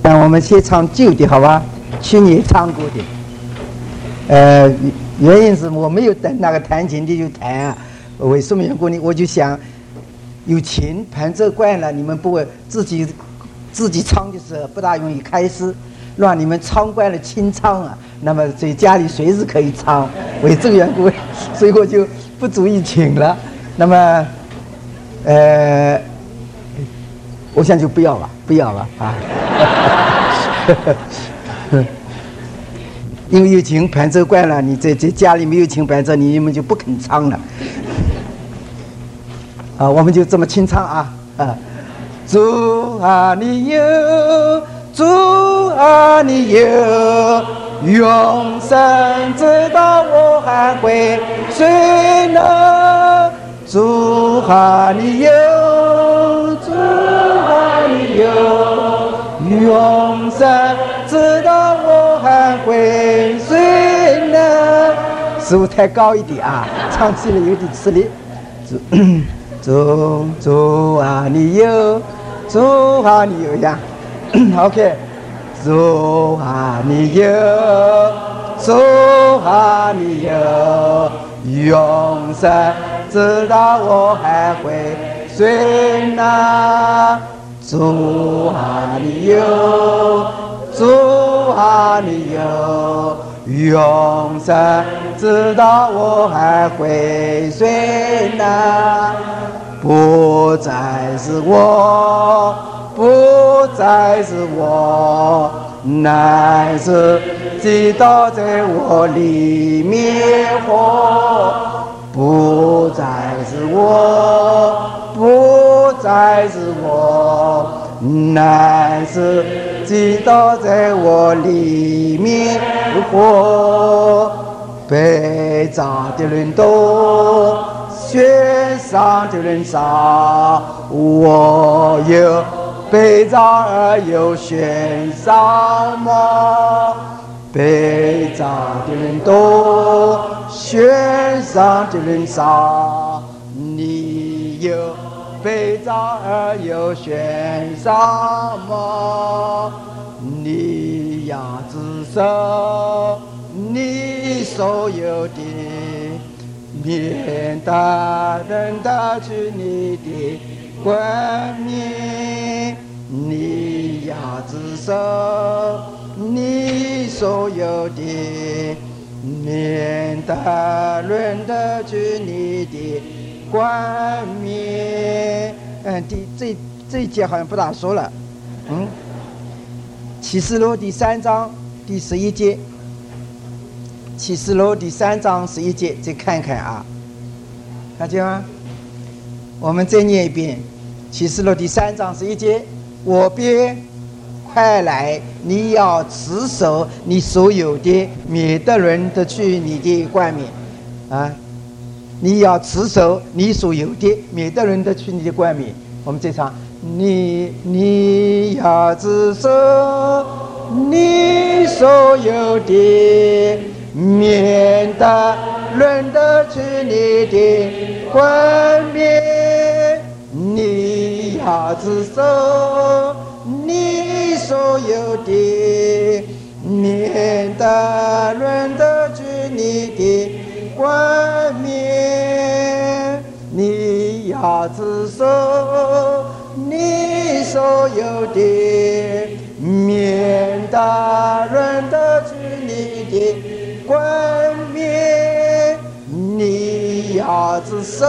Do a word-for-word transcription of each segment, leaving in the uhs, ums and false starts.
那我们先唱旧的好吧？去年唱过的。呃，原因是我没有等那个弹琴的就弹啊。为什么缘故呢？我就想，有琴弹奏惯了，你们不会自己自己唱的时候不大容易开始，让你们唱惯了清唱啊。那么在家里随时可以唱，为这个缘故，所以我就不注意请了。那么，呃，我想就不要了，不要了啊。因为有琴伴奏惯了，你在在家里没有琴伴奏，你们就不肯唱了。啊，我们就这么清唱啊啊！主啊，你有，主啊，你有，永生直到我还会睡呢。主啊，你有，主啊，你有，永生直到我还会睡呢。似乎太高一点啊，唱起来有点吃力。主主主啊，你有，主啊，你有呀。OK， 主啊，你有，主啊，你有，永生直到我还会睡呢。主啊，你有，主啊，你有，永生直到我还会睡呢。不再是我，不再是我，乃是基督在我里面活。不再是我，不再是我，乃是基督在我里面活。被造的人多，雪上的人少，我有被造而有选上吗？被造的人多，选上的人少，你有被造而有选上吗？你要自守你所有的，免得人得去你的冠冕。你要自守你所有的，免得人得去你的冠冕。嗯，第这这一节好像不大说了。嗯，启示录第三章第十一节。启示录第三章十一节，再看看啊，看见吗？我们再念一遍。启示录第三章十一节，我便快来，你要持守你所有的，免得人得去你的冠冕啊！你要持守你所有的，免得人得去你的冠冕。我们再唱，你你要持守你所有的，免得人得去你的冠冕。你要自守你所有的，免得人得去你的冠冕。你要自守你所有的，免得人得去你的冠冕。你要自守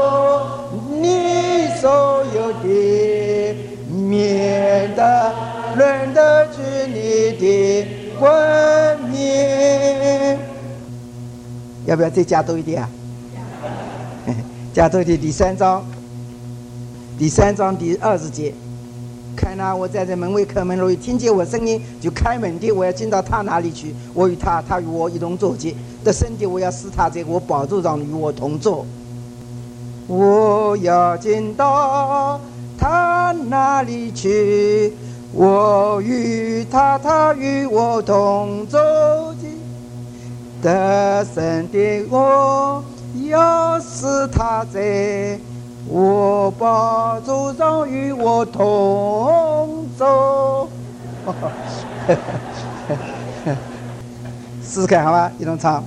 你所有的，免得人得去你的冠冕。要不要再加多一点啊？加多一点。第三章，第三章第二十节。看哪，我站在门卫叩门，若有听见我声音就开门的，我要进到他那里去，我与他，他与我一同坐席。得生的，我要使他在我宝座上与我同坐。我要进到他那里去，我与他，他与我同坐席。得生的，我要使他在我宝座上与我同坐。 试试看好吗？一同唱。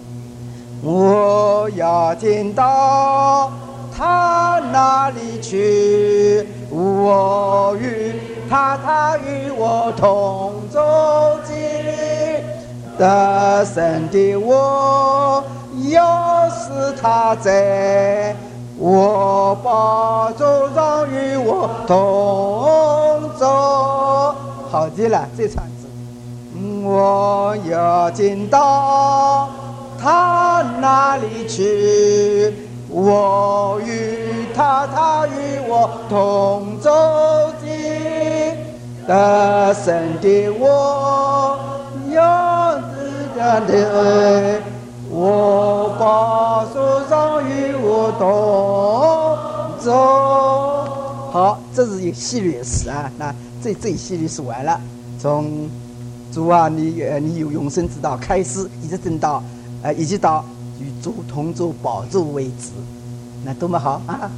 我要进到他那里去，我与他，他与我同走经历得胜的我，要是他在我宝座上与我同走。好极了，这唱子。我要进到他那里去，我与他，他与我同走进得胜的我，要是他的我宝座上与我同走。好，这是一个系列诗啊。那这这一系列诗完了，从主啊，你呃你有永生之道开始，一直等到呃一直到与主同坐宝座为止，那多么好啊！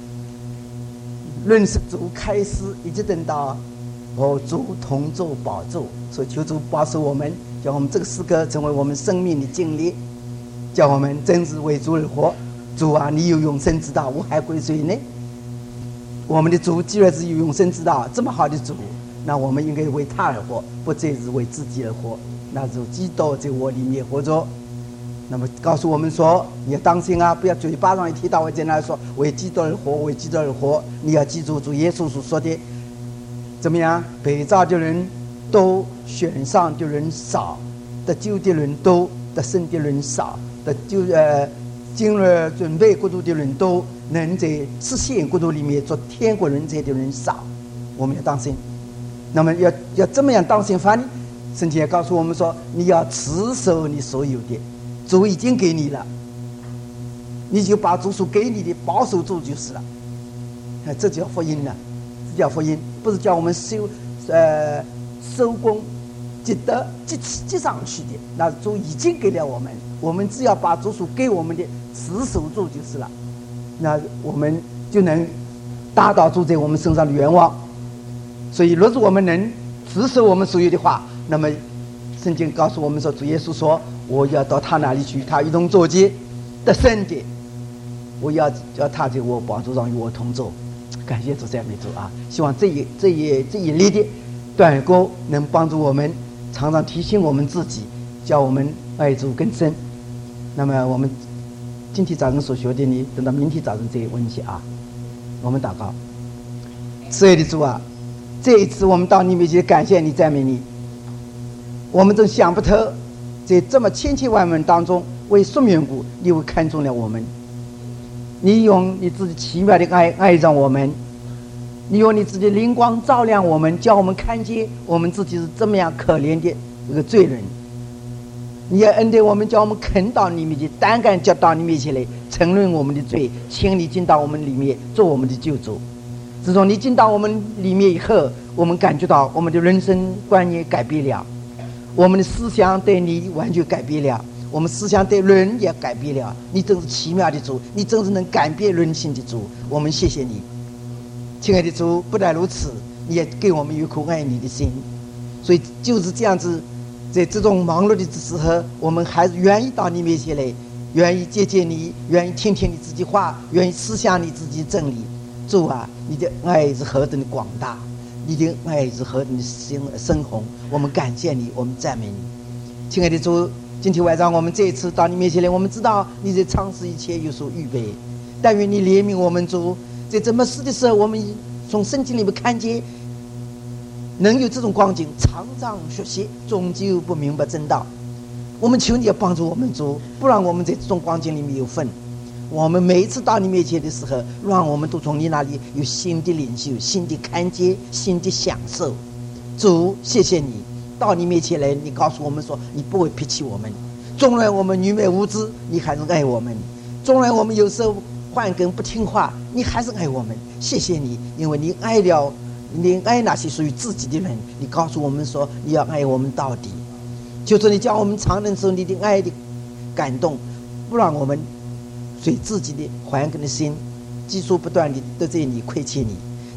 认识主开始，一直等到和主同坐宝座，所以求主保守我们，叫我们这个诗歌成为我们生命的经历，叫我们真是为主而活。主啊，你有永生之道，我还归谁呢？我们的主既然是有永生之道，这么好的主，那我们应该为他而活，不再是为自己而活。那主基督在我里面活着，那么告诉我们说，你要当心啊，不要嘴巴上一提到我在那说为基督而活，为基督而活。你要记住主耶稣所说的，怎么样？被造的人多，选上的人少，得救的人多，得胜的人少，得救呃进入准备国度的人多，能在实现国度里面做天国人才的人少。我们要当心。那么要要怎么样当心法呢？圣经也告诉我们说，你要持守你所有的，主已经给你了，你就把主所给你的保守住就是了。这叫福音了，这叫福音，不是叫我们收呃收工积德积积上去的，那主已经给了我们，我们只要把主所给我们的持守住就是了，那我们就能达到主在我们身上的愿望。所以，若是我们能持守我们所有的话，那么圣经告诉我们说，主耶稣说：“我要到他那里去，他一同作结得胜的，我要叫他在我宝座上与我同坐。”感谢主，赞美主啊！希望这一这一这一列的短歌能帮助我们，常常提醒我们自己，叫我们爱主更深。那么我们今天早晨所学的呢，等到明天早晨再问一些啊。我们祷告，慈爱的主啊！这一次我们到你面前感谢你赞美你，我们真想不透，在这么千千万万当中，为什么缘故你又看中了我们？你用你自己奇妙的爱爱上我们，你用你自己的灵光照亮我们，叫我们看见我们自己是这么样可怜的一个罪人。你也恩待我们，叫我们肯到你面前，胆敢叫到你面前来承认我们的罪，请你进到我们里面做我们的救主。自从你进到我们里面以后，我们感觉到我们的人生观念改变了，我们的思想对你完全改变了，我们思想对人也改变了。你真是奇妙的主，你真是能改变人心的主，我们谢谢你，亲爱的主。不但如此，你也给我们有颗爱你的心，所以就是这样子，在这种忙碌的时候，我们还是愿意到你面前来，愿意接近你，愿意听听你自己话，愿意思想你自己的真理。主啊，你的爱是何等的广大，你的爱是何等的深深宏，我们感谢你，我们赞美你。亲爱的主，今天晚上我们这一次到你面前来，我们知道你在尝试一切有所预备，但愿你怜悯我们。主，在这么死的时候，我们从圣经里面看见能有这种光景，常常学习，终究不明白真道。我们求你要帮助我们，主，不让我们在这种光景里面有份。我们每一次到你面前的时候，让我们都从你那里有新的领受、新的看见、新的享受。主，谢谢你，到你面前来，你告诉我们说你不会撇弃我们，纵然我们愚昧无知，你还是爱我们；纵然我们有时候换根不听话，你还是爱我们。谢谢你，因为你爱了，你爱那些属于自己的人，你告诉我们说你要爱我们到底。就是你叫我们常能受你的爱的感动，不让我们随自己的还根的心，技术不断地得罪你、亏欠你。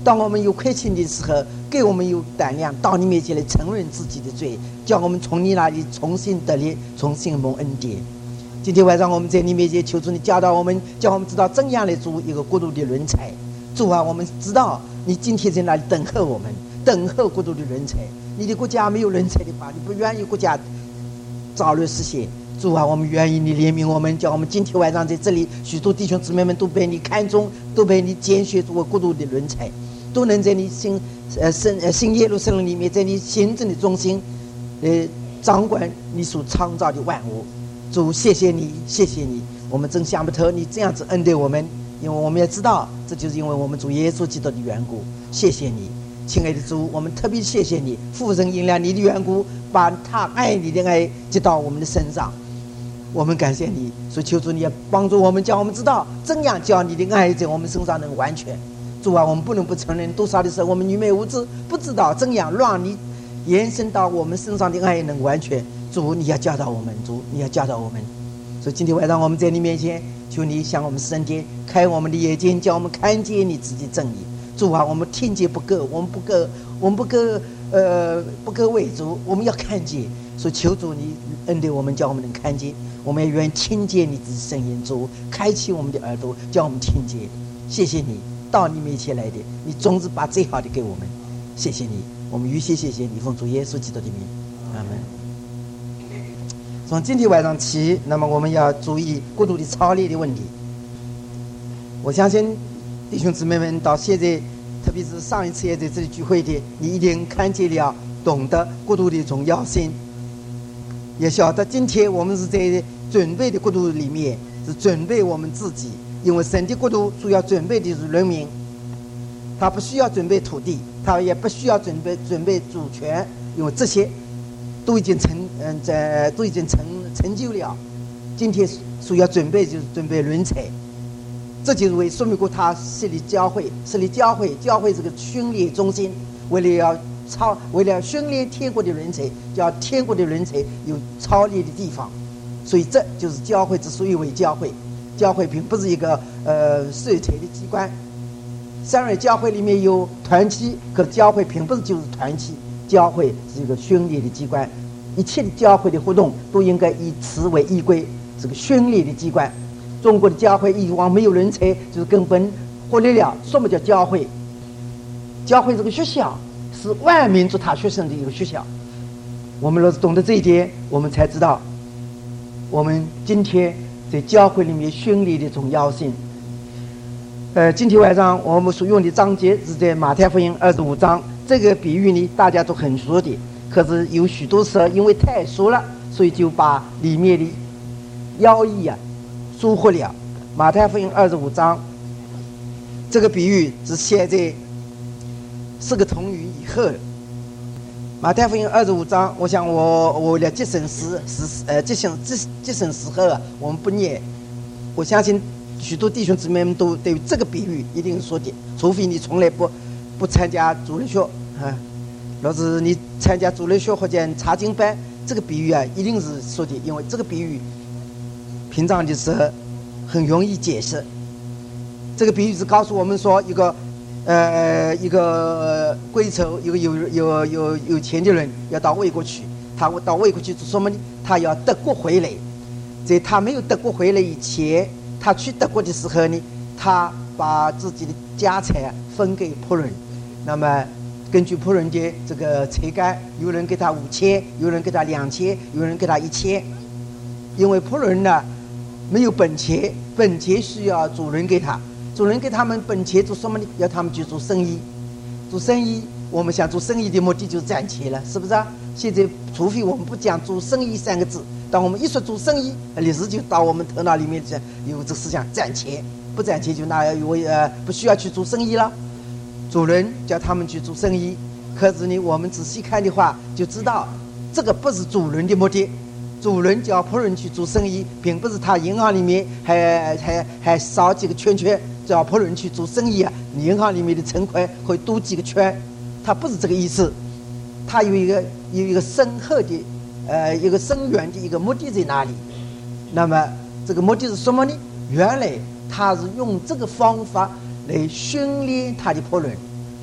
当我们有亏欠的时候，给我们有胆量到你面前来承认自己的罪，叫我们从你那里重新得力，重新蒙恩典。今天晚上我们在你面前求主你教导我们，叫我们知道怎样来做一个国度的人才。主啊，我们知道你今天在那里等候我们，等候国度的人才。你的国家没有人才的话，你不愿意国家早日实现。主啊，我们愿意你怜悯我们，叫我们今天晚上在这里许多弟兄姊妹们都被你看中，都被你拣选作为国度的人才，都能在你新呃圣呃新耶路撒冷里面，在你行政的中心呃掌管你所创造的万物。主，谢谢你，谢谢你，我们真想不透你这样子恩待我们，因为我们也知道这就是因为我们主耶稣基督的缘故。谢谢你，亲爱的主，我们特别谢谢你，父神因了你的缘故，把他爱你的爱接到我们的身上。我们感谢你，所以求主你也帮助我们，叫我们知道怎样叫你的爱在我们身上能完全。主啊，我们不能不承认，多少的时候我们愚昧无知，不知道怎样让你延伸到我们身上的爱能完全。主，你要教导我们，主，你要教导我们。所以今天晚上我们在你面前，求你向我们升天，开我们的眼睛，叫我们看见你自己正义。主啊，我们听见不够，我们不够，我们不够，呃，不够为主，我们要看见。所以求主你恩待我们，叫我们能看见。我们也愿意听见你的声音，主，开启我们的耳朵，叫我们听见。谢谢你到你面前来的，你总是把最好的给我们。谢谢你，我们预先谢谢你，奉主耶稣基督的名，阿门。从今天晚上起，那么我们要注意过度的操练的问题。我相信弟兄姊妹们到现在，特别是上一次也在这里聚会的，你一定看见了，懂得过度的重要性，也晓得今天我们是在准备的国度里面，是准备我们自己，因为神的国度主要准备的是人民，他不需要准备土地，他也不需要准备准备主权，因为这些都已经成嗯在都已经成成就了。今天所要准备就是准备人才，这就是为说明过他设立教会，设立教会，教会这个训练中心，为了要操，为了训练天国的人才，叫天国的人才有操练的地方。所以这就是教会之所以为教会。教会并不是一个呃社团的机关，虽然教会里面有团契，可是教会并不是就是团契，教会是一个训练的机关。一切的教会的活动都应该以此为依归，是个训练的机关。中国的教会以往没有人才，就是根本忽略了什么叫教会。教会这个学校是万民族他学生的一个学校。我们若是懂得这一点，我们才知道我们今天在教会里面训练的重要性。呃，今天晚上我们所用的章节是在马太福音二十五章，这个比喻呢大家都很熟的，可是有许多时候因为太熟了，所以就把里面的要义啊疏忽了。马太福音二十五章这个比喻是写在四个童语以后。马太福音二十五章，我想我我了节省时时呃节省节节省时候啊，我们不念。我相信许多弟兄姊妹们都对于这个比喻一定说的，除非你从来不不参加主日学啊，若是你参加主日学或者查经班，这个比喻啊一定是说的，因为这个比喻平常的时候很容易解释。这个比喻是告诉我们说一个。呃，一个贵族，一个有有有有钱的人要到魏国去，他到魏国去做什么呢？他要德国回来。在他没有德国回来以前，他去德国的时候呢，他把自己的家产分给仆人。那么根据仆人的这个才干，有人给他五千，有人给他两千，有人给他一千。因为仆人呢没有本钱，本钱需要主人给他。主人给他们本钱做什么呢？要他们去做生意。做生意，我们想做生意的目的就是赚钱了，是不是啊？现在除非我们不讲做生意三个字，当我们一说做生意，立时就到我们头脑里面有这个思想，赚钱。不赚钱就那我呃不需要去做生意了。主人叫他们去做生意，可是呢，我们仔细看的话，就知道这个不是主人的目的。主人叫仆人去做生意，并不是他银行里面还还还少几个圈圈。叫仆人去做生意啊，银行里面的存款会多几个圈，他不是这个意思，他有一个有一个深厚的，呃，一个深远的一个目的在哪里？那么这个目的是什么呢？原来他是用这个方法来训练他的仆人，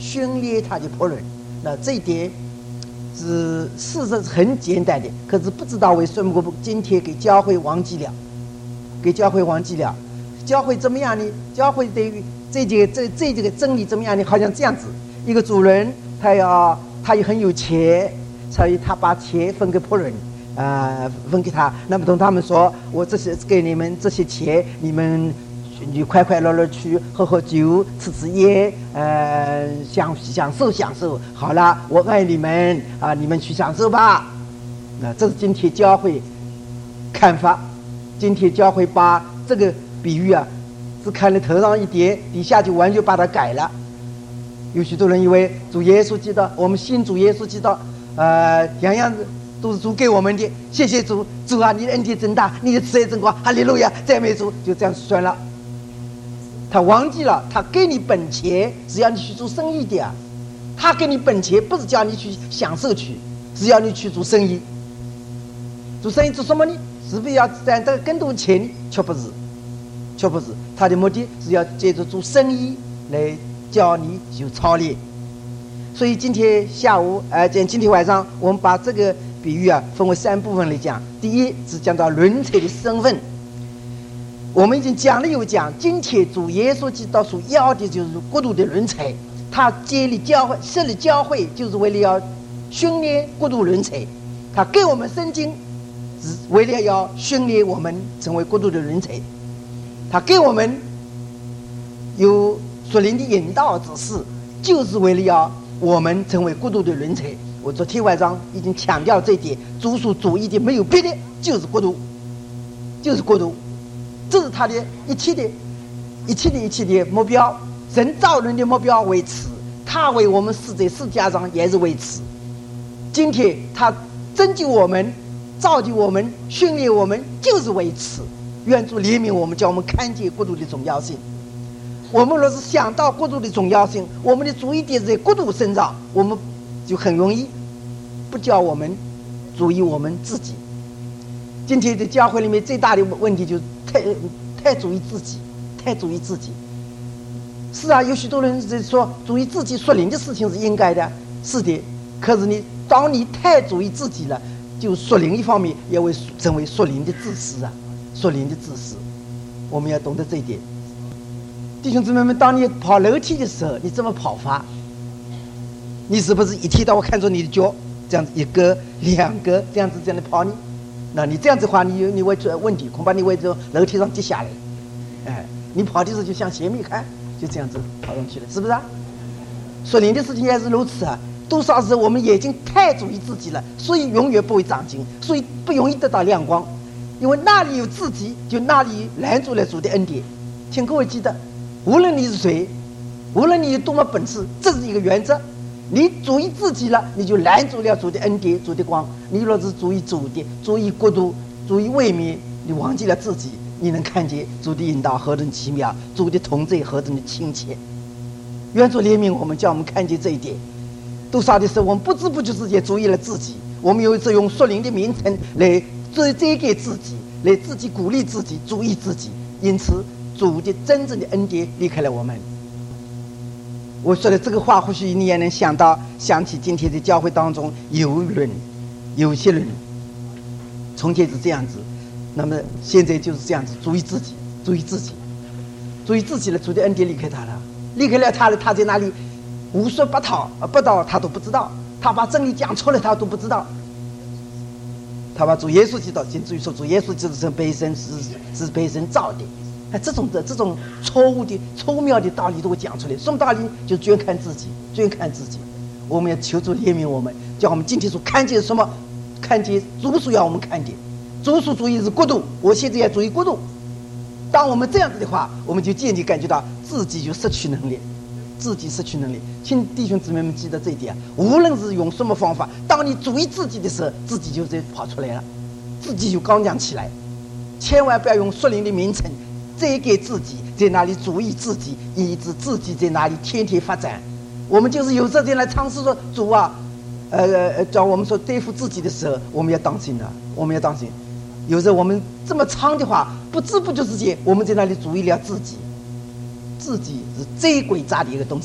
训练他的仆人。那这一点是事实是很简单的，可是不知道为什么今天给教会忘记了，给教会忘记了。教会怎么样呢？教会对于这这个这这这个真理怎么样呢？好像这样子，一个主人他要他也很有钱，所以他把钱分给仆人，啊、呃，分给他。那么同他们说，我这些给你们这些钱，你们你快快乐乐去喝喝酒，吃吃烟，呃，享享受享受。好了，我爱你们啊、呃，你们去享受吧。那、呃、这是今天教会看法。今天教会把这个比喻啊，只看了头上一点，底下就完全把它改了。有许多人以为主耶稣基督，我们信主耶稣基督，呃，样样都是主给我们的。谢谢主，主啊，你的恩典真大，你的慈爱真广，哈利路亚，赞美主，就这样算了。他忘记了，他给你本钱是要你去做生意的啊。他给你本钱不是叫你去享受去，是要你去做生意。做生意做什么呢？是不是要赚这个更多钱？却不是，却不是。他的目的是要借着做生意来教你有操练。所以今天下午，呃，今今天晚上，我们把这个比喻啊分为三部分来讲。第一是讲到人才的身份。我们已经讲了又讲，今天主耶稣基督所要的就是国度的人才。他建立教会、设立教会，就是为了要训练国度人才。他给我们圣经，是为了要训练我们成为国度的人才。他给我们有属灵的引导指示，就是为了要我们成为国度的人才。我昨天晚上已经强调这一点，主所主义的没有别的，就是国度，就是国度。这是他的一切的、一切的、一切的目标。神造人的目标为此，他为我们死在十字架上也是为此。今天他拯救我们、造就我们、训练我们，就是为此。愿主怜悯我们，叫我们看见国度的重要性。我们若是想到国度的重要性，我们的注意点在国度身上，我们就很容易不叫我们注意我们自己。今天在教会里面最大的问题就是太太注意自己，太注意自己。是啊，有许多人在说注意自己属灵的事情是应该的，是的。可是你当你太注意自己了，就属灵一方面也会成为属灵的自私啊，属灵的自私。我们要懂得这一点。弟兄姊妹们，当你跑楼梯的时候，你怎么跑法？你是不是一踢到我看着你的脚，这样子一个、两个这样子这样的跑呢？那你这样子的话，你你会出问题，恐怕你会从楼梯上跌下来。哎，你跑的时候就向前面看，就这样子跑上去了，是不是啊？属灵的事情也是如此啊。多少时候我们眼睛太注意自己了，所以永远不会长进，所以不容易得到亮光。因为那里有自己，就那里拦住了主的恩典。请各位记得，无论你是谁，无论你有多么本事，这是一个原则。你注意自己了，你就拦住了主的恩典、主的光。你若是注意主的、注意国度、注意位面，你忘记了自己，你能看见主的引导何等奇妙，主的同在何等的亲切。愿主怜悯我们，叫我们看见这一点。多少的时候，我们不知不觉之间注意了自己。我们有一次用属灵的名称来遮遮盖自己，来自己鼓励自己，注意自己。因此，主的真正的恩典离开了我们。我说的这个话，或许你也能想到，想起今天的教会当中有人，有些人从前是这样子，那么现在就是这样子，注意自己，注意自己，注意自己了，主的恩典离开他了，离开了他了，他在那里无所不讨，不到他都不知道，他把真理讲错了，他都不知道。他把主耶稣基督，先注意说主耶稣就是被神是是被神造的。哎，这种的这种错误的、错妙的道理都会讲出来。什么道理？就专看自己，专看自己。我们要求主怜悯我们，叫我们今天所看见什么，看见主所要我们看见。主所注意是国度，我现在要注意国度。当我们这样子的话，我们就渐渐感觉到自己就失去能力，自己失去能力。请弟兄姊妹们记得这一点啊！无论是用什么方法，当你注意自己的时候，自己就在跑出来了，自己就刚强起来。千万不要用属灵的名称遮盖自己，在那里注意自己，以致自己在那里天天发展。我们就是有这点来尝试说主啊，呃，叫我们说对付自己的时候，我们要当心的，我们要当心。有时候我们这么长的话，不知不觉之间，我们在那里注意了自己，自己是最诡诈的一个东西。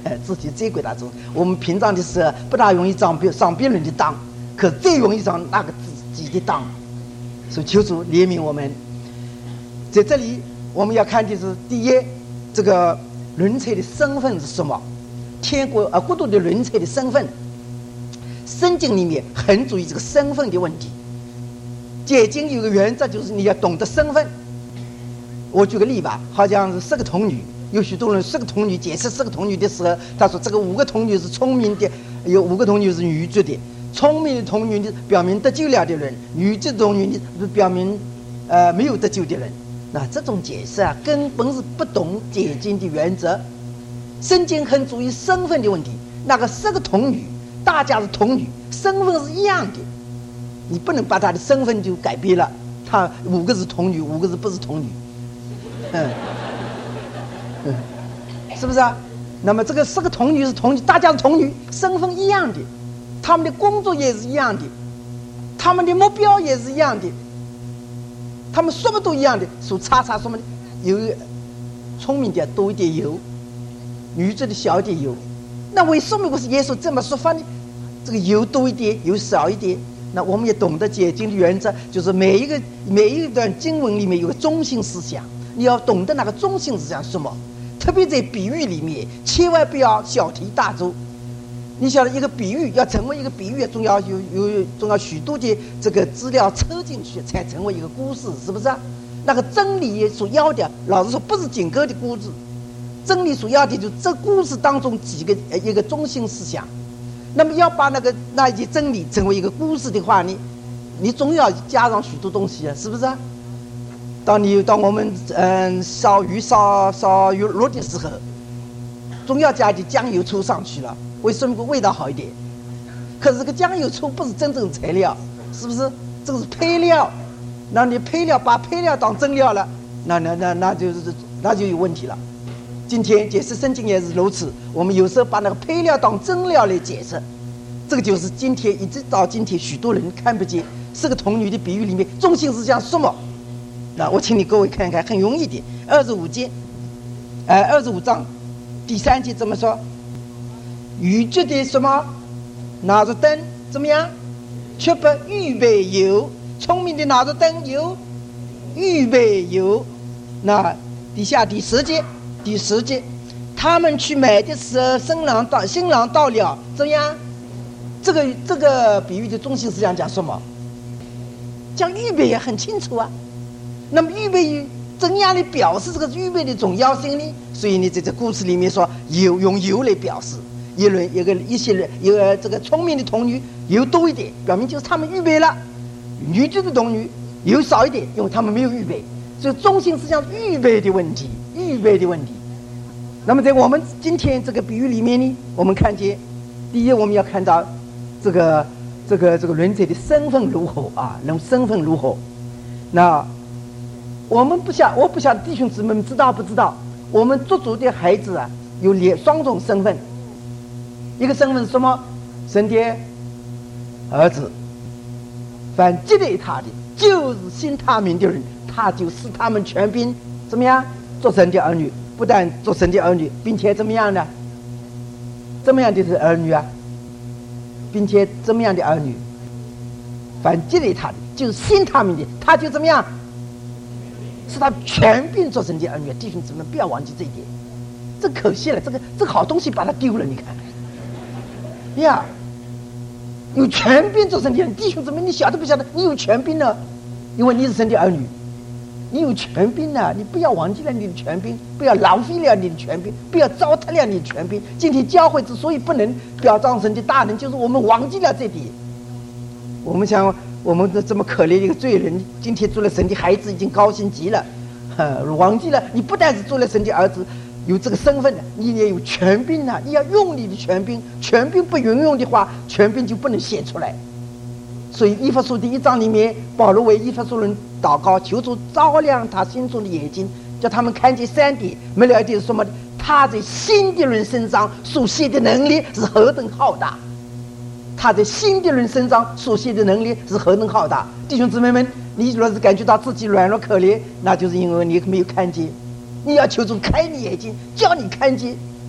哎，自己最鬼大众。我们平常的时候不大容易上别上别人的当，可最容易上那个自己的当。所以求主怜悯我们。在这里我们要看的是第一，这个人才的身份是什么？天国啊，国度的人才的身份。圣经里面很注意这个身份的问题。解经有个原则，就是你要懂得身份。我举个例吧，好像是十个童女，有许多人十个童女解释十个童女的时候，他说这个五个童女是聪明的，有五个童女是愚拙的。聪明的童女呢，表明得救了的人；愚拙的童女呢，表明呃没有得救的人。那这种解释啊，根本是不懂解经的原则。圣经很注意身份的问题。那个十个童女，大家是童女，身份是一样的，你不能把她的身份就改变了。她五个是童女，五个是不是童女？嗯，嗯，是不是啊？那么这个十个童女是童女，大家是童女，身份一样的，他们的工作也是一样的，他们的目标也是一样的，他们说不都一样的，所差差什么的，有聪明的多一点有，愚拙的少一点有。那为什么我是耶稣这么说法呢？这个有多一点，有少一点。那我们也懂得解经的原则，就是每一个每一段经文里面有个中心思想。你要懂得那个中心思想是什么，特别在比喻里面，千万不要小题大做。你晓得一个比喻要成为一个比喻，总要有有总要许多的这个资料抽进去，才成为一个故事，是不是啊？那个真理所要的，老实说不是仅个的故事，真理所要的就是这故事当中几个一个中心思想。那么要把那个那一些真理成为一个故事的话呢，你总要加上许多东西啊，是不是啊？当你当我们嗯烧鱼烧烧鱼肉的时候，总要加点酱油醋上去了，为什么味道好一点？可是这个酱油醋不是真正材料，是不是？这个是配料。那你配料把配料当真料了，那那那那就是那就有问题了。今天解释圣经也是如此，我们有时候把那个配料当真料来解释，这个就是今天一直到今天许多人看不见是个童女的比喻里面中心是讲什么。那我请你各位看看，很容易的，二十五节，呃，二十五章第三节怎么说？愚拙的什么？拿着灯怎么样？却不预备油。聪明的拿着灯油，预备油。那底下第十节，第十节，他们去买的时候，新郎到新郎到了，怎么样？这个这个比喻的中心思想讲什么？讲预备也很清楚啊。那么预备怎样的表示这个预备的重要性呢？所以你在这故事里面说油，用油来表示，一轮一个一些人，一个这个聪明的童女油多一点，表明就是他们预备了；愚拙的童女油少一点，因为他们没有预备。所以中心思想是预备的问题，预备的问题。那么在我们今天这个比喻里面呢，我们看见，第一我们要看到这个这个这个人才的身份如何啊，人身份如何？那我们不晓，我不晓得弟兄姊妹们知道不知道？我们族族的孩子啊，有两双种身份，一个身份是什么？神的儿子。凡接待他的，就是信他名的人，他就使他们全兵怎么样？做神的儿女，不但做神的儿女，并且怎么样呢？怎么样的是儿女啊？并且怎么样的儿女？凡接待他的，就是信他名的，他就怎么样？是他全并做神的儿女。弟兄姊妹不要忘记这一点，这可惜了，这个这个好东西把它丢了。你看呀，有全并做神的儿女，弟兄姊妹你晓得不晓得？你有全并呢，因为你是神的儿女，你有全并呢，你不要忘记了你的全并，不要浪费了你的全并，不要糟蹋了你的全并。今天教会之所以不能表彰神的大能，就是我们忘记了这点。我们想我们这么可怜的一个罪人，今天做了神的孩子，已经高兴极了，忘记了你不但是做了神的儿子，有这个身份的，你也有权柄啊！你要用你的权柄，权柄不运用的话，权柄就不能显出来。所以以弗所第一章里面，保罗为以弗所人祷告，求主照亮他心中的眼睛，叫他们看见三点，没了解是什么？他在新的人身上所显的能力是何等浩大！他在新的人身上所显的能力是何等浩大！弟兄姊妹们，你若是感觉到自己软弱可怜，那就是因为你没有看见。你要求主开你眼睛，叫你看见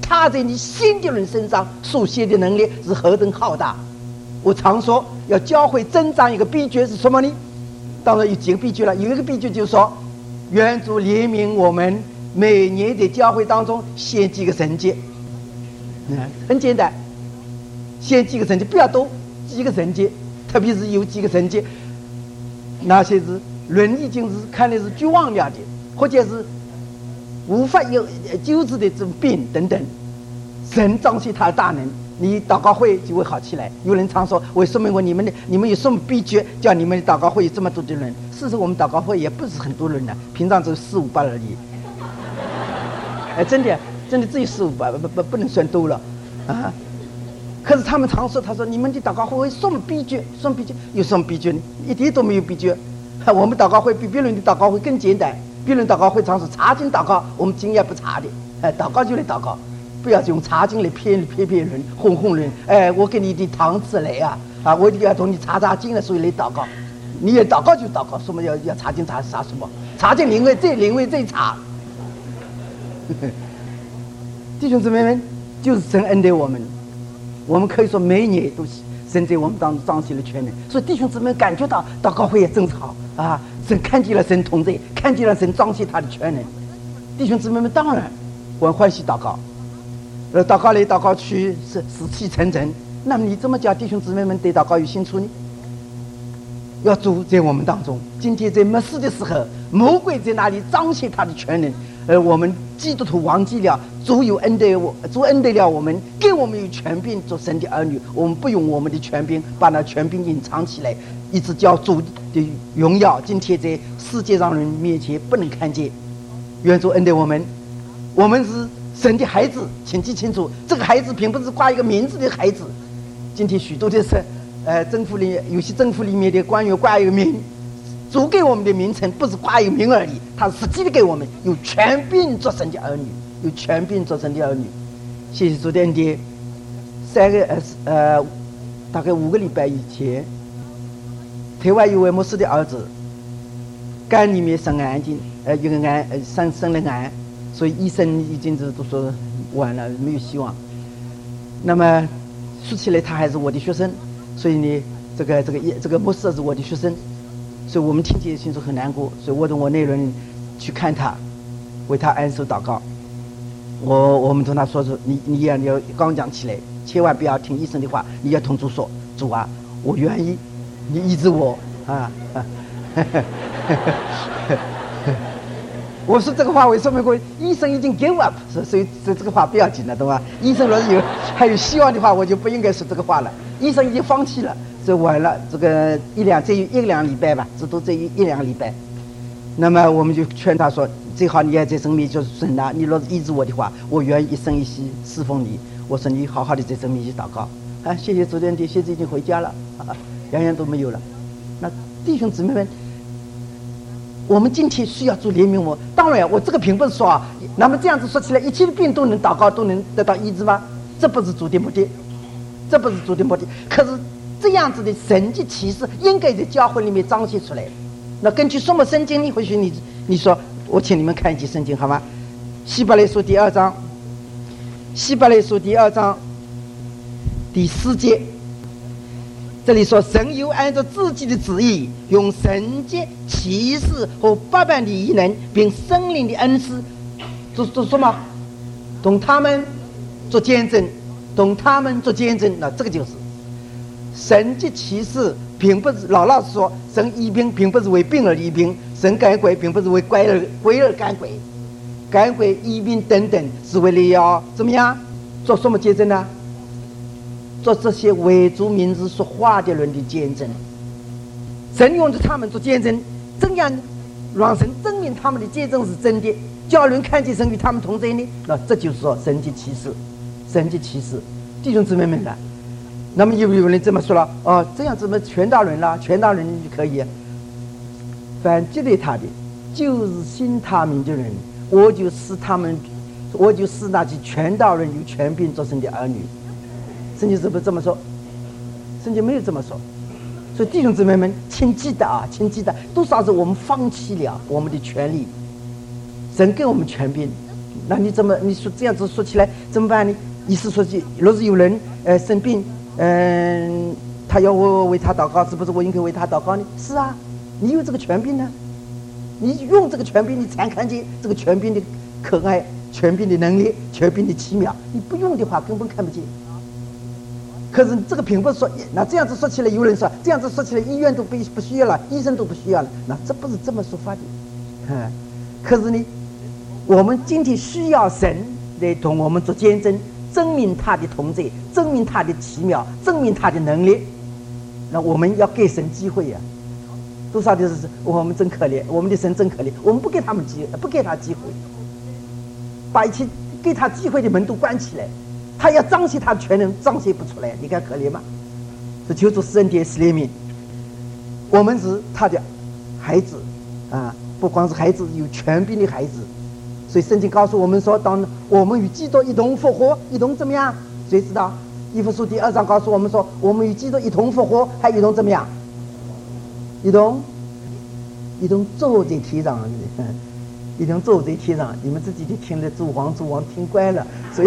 他在你信的人身上所显的能力是何等浩大。我常说，要教会增长一个秘诀是什么呢？当然有几个秘诀了，有一个秘诀就是说，愿主怜悯我们每年在教会当中献几个神节。嗯，很简单，献几个神节，不要多，几个神节，特别是有几个神节，那些是人已经是看来是绝望了的，或者是无法有救治的这种病等等，神彰显他的大能，你祷告会就会好起来。有人常说，为什么我你们的你们有什么秘诀，叫你们的祷告会有这么多的人？事实我们祷告会也不是很多人呢，平常只有四五百而已。哎，真的真的只有四五百，不不不能算多了啊。可是他们常说，他说你们的祷告会有什么秘诀？什么秘诀？有什么秘诀呢？一点都没有秘诀。我们祷告会比别人的祷告会更简单。别人祷告会常是查经祷告，我们经验不查的。哎，祷告就来祷告，不要用查经来骗骗别人、哄哄人。哎，我给你的糖吃来啊啊！我一定要同你查查经了，所以来祷告。你也祷告就祷告，什么要要查经查查什么？查经灵位再灵位再查。弟兄姊妹们，就是神恩待我们，我们可以说每一年都神在我们当中彰显了全能。所以弟兄姊妹感觉到祷告会也真好啊！神看见了神同在，看见了神彰显他的全能。弟兄姊妹们，当然我欢喜祷告，呃，祷告来祷告去是死气沉沉。那么你怎么叫弟兄姊妹们对祷告有兴趣呢？要主在我们当中。今天在末世的时候，魔鬼在那里彰显他的全能，而我们基督徒忘记了主有恩待我，主恩待了我们，给我们有权柄做神的儿女。我们不用我们的权柄把那权柄隐藏起来，一直叫主的荣耀今天在世界上人面前不能看见。愿主恩待我们，我们是神的孩子，请记清楚，这个孩子并不是挂一个名字的孩子。今天许多的是呃，政府里有些政府里面的官员挂一个名，主给我们的名称不是挂一个名而已，他实际的给我们有权柄做神的儿女，有权柄做神的儿女。谢谢主的恩典。三个呃呃，大概五个礼拜以前，台湾有位牧师的儿子肝里面生癌症，呃，一个癌呃生生了癌，所以医生已经是都说完了，没有希望。那么说起来，他还是我的学生。所以呢，这个这个这个牧师是我的学生，所以我们听见心中很难过，所以我同我内人去看他，为他安守祷告。我我们同他说说，你你要你要刚讲起来，千万不要听医生的话，你要同主说，主啊，我愿意，你医治我啊！啊我说这个话为什么？我医生已经 give up， 所以这这个话不要紧了，懂吧？医生若是有还有希望的话，我就不应该说这个话了。医生已经放弃了，这晚了这个一两这一两礼拜吧，这都这一一两礼拜。那么我们就劝他说，最好你也在生命就是神啊，你若是医治我的话，我愿意一生一世侍奉你。我说你好好的在生命去祷告啊！谢谢主任的，现在已经回家了啊，样样都没有了。那弟兄姊妹们，我们今天需要主怜悯我。当然，我这个并不是说啊，那么这样子说起来，一切的病都能祷告，都能得到医治吗？这不是主的目的，这不是主的目的。可是这样子的神迹奇事，应该在教会里面彰显出来。那根据什么圣经呢？或许你你说，我请你们看一节圣经好吗？希伯来书第二章，希伯来书第二章第四节。这里说，神又按照自己的旨意，用神迹奇事和百般的异能，并圣灵的恩赐，做做什么？同他们做见证，同他们做见证。那这个就是神迹奇事，并不是老老实说，神医病并不是为病而医病，神赶鬼并不是为鬼而鬼而赶鬼，赶鬼医病等等，是为了要怎么样做什么见证呢？做这些为主名字说话的人的见证。神用着他们做见证，怎样让神证明他们的见证是真的，叫人看见神与他们同在呢？那这就是说神迹奇事，神迹奇事。弟兄姊妹们啊，那么有有人这么说了，哦，这样怎么全道人了？全道人就可以，凡接待他的，就是信他名的人，我就使他们，我就使那些全道人有权柄做神的儿女。圣经是不是这么说？圣经没有这么说。所以弟兄姊妹们，请记得啊，请记得，多少是我们放弃了我们的权利，神给我们权柄， 那你怎么你说这样子说起来怎么办呢？意思说起，若是有人呃生病，嗯、呃，他要我为他祷告，是不是我应该为他祷告呢？是啊，你有这个权柄呢，你用这个权柄，你才看见这个权柄的可爱、权柄的能力、权柄的奇妙。你不用的话，根本看不见。可是这个并不是说，那这样子说起来，有人说这样子说起来，医院都不不需要了，医生都不需要了，那这不是这么说法的。嗯，可是呢，我们今天需要神来同我们做见证，证明他的同在，证明他的奇妙，证明他的能力。那我们要给神机会呀、啊！多少的是我们真可怜，我们的神真可怜，我们不给他们机，不给他机会，把一切给他机会的门都关起来，他要彰显他的全能，彰显不出来，你看可怜吗？这求主施恩典施怜悯，我们是他的孩子啊，不光是孩子，有权柄的孩子。所以圣经告诉我们说，当我们与基督一同复活，一同怎么样？谁知道？以弗所第二章告诉我们说，我们与基督一同复活，还一同怎么样？一同一同坐在天上，一同坐在天上。你们自己就听了主王主王听乖了，所以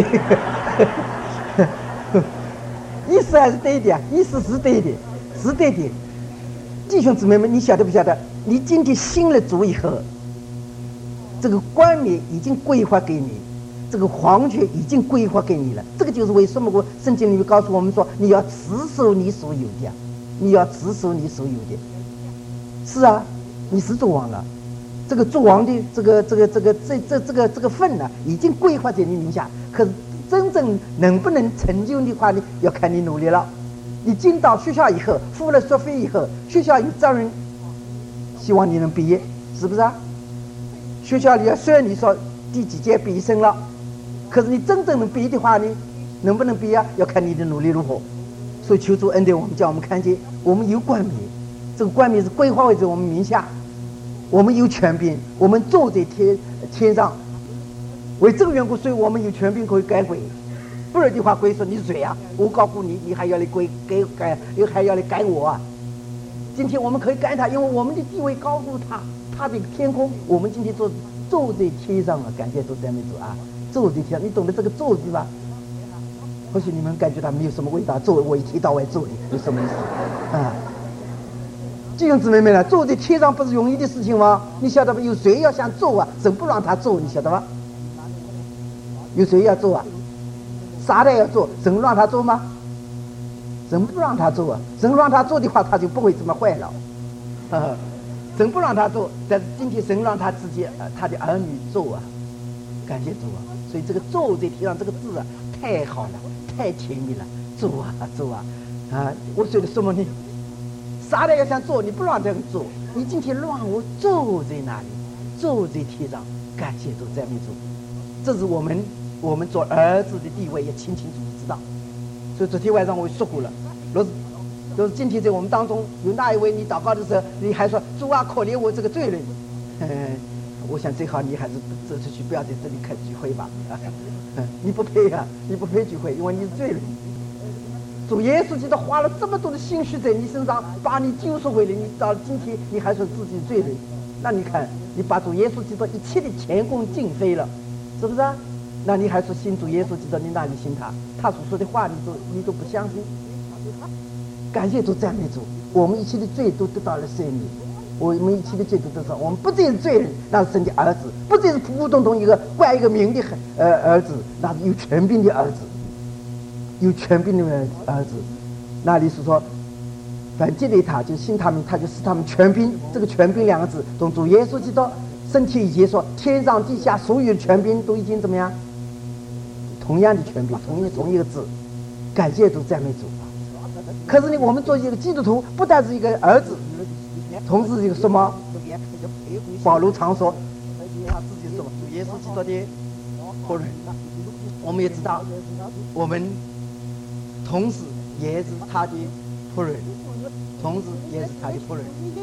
意思还是对的，意思是对的，是对的。弟兄姊妹们，你晓得不晓得？你今天信了主以后，这个冠冕已经规划给你，这个皇权已经规划给你了。这个就是为什么我圣经里面告诉我们说，你要持守你所有的，你要持守你所有的。是啊，你是做王了，这个做王的这个这个这个这这这个这个份呢，已经规划在你名下。可是真正能不能成就的话呢，要看你努力了。你进到学校以后，付了学费以后，学校有责任希望你能毕业，是不是啊？学校里虽然你说第几届毕业生了，可是你真正能毕业的话呢，能不能毕业要看你的努力如何。所以求主恩典我们，叫我们看见我们有冠冕，这个冠冕是规划在我们名下，我们有权柄，我们坐在天天上。为这个缘故，所以我们有权柄可以改鬼，不然的话鬼说你是谁啊？我告诉你，你还要来改改改，又还要来改我啊！今天我们可以改他，因为我们的地位高过他，他的天空，我们今天坐坐在天上啊！感谢主赞美主啊！坐在天上，你懂得这个坐字吧？或许你们感觉到没有什么味道，坐我一提到外坐的有什么意思啊？弟兄姊妹们了，坐在天上不是容易的事情吗？你晓得吧？有谁要想坐啊？神不让他坐，你晓得吧？有谁要做啊？撒旦要做，神让他做吗？神不让他做啊！神让他做的话，他就不会这么坏了。呃、神不让他做，但是今天神让他自己、呃、他的儿女做啊！感谢主啊！所以这个“坐”在天上这个字啊，太好了，太甜蜜了。做啊，做啊！啊，我说的什么呢？撒旦要想做，你不让他做，你今天让我坐在那里，坐在天上，感谢主，赞美主。这是我们。我们做儿子的地位也清清楚楚知道，所以昨天晚上我也说过了。若是若是今天在我们当中有那一位你祷告的时候，你还说主啊可怜我这个罪人，嗯，我想最好你还是走出去，不要在这里开聚会吧。嗯，你不配啊，你不配聚会，因为你是罪人。主耶稣基督花了这么多的心血在你身上，把你救赎回来，你到今天你还说自己罪人，那你看你把主耶稣基督一切的前功尽废了，是不是啊？那你还说信主耶稣基督，你哪里信他？他所说的话你都你都不相信。感谢主赞美主，我们一切的罪都得到了赦免，我们一切的罪都得到，我们不再是罪人，那是神的儿子，不再是普普通通一个冠一个名的呃儿子，那是有权柄的儿子，有权柄的儿子。那里是说凡接待他就信他们，他就使他们权柄。这个权柄两个字从主耶稣基督身体以前说，天上地下所有的权柄都已经怎么样？同样的权柄，同一同一个字，感谢主赞美主。可是呢，我们做一个基督徒，不但是一个儿子，同时一个什么？保罗常说，他自己说主耶稣基督的仆人。我们也知道，我们同时也是他的仆人，同时也是他的仆人。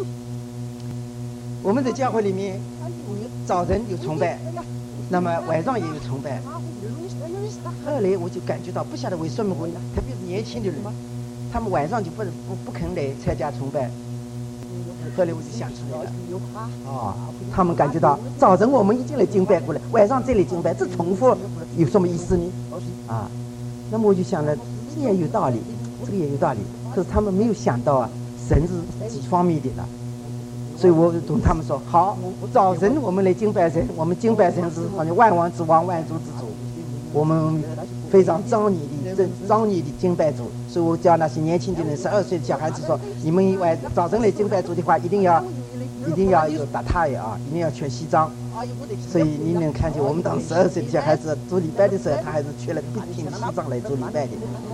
我们在教会里面，早晨有崇拜，那么晚上也有崇拜。后来我就感觉到，不晓得为什么会，特别是年轻的人，他们晚上就不不不肯来参加崇拜， 后来我就想起来了，啊，他们感觉到早晨我们已经来敬拜过了，晚上再来敬拜，这重复有什么意思呢？啊，那么我就想了，这也有道理，这个也有道理。可是他们没有想到啊，神是几方面的呢？所以我同他们说，好，早晨我们来敬拜神，我们敬拜神是好像万王之王、万主之主，我们非常庄严的、庄严的敬拜主。所以我叫那些年轻的人，十二岁的小孩子说，你们晚早晨来敬拜主的话，一定要一定要有打呔啊，一定要穿西装。所以你能看见，我们当十二岁的小孩子做礼拜的时候，他还是穿了笔挺西装来做礼拜的。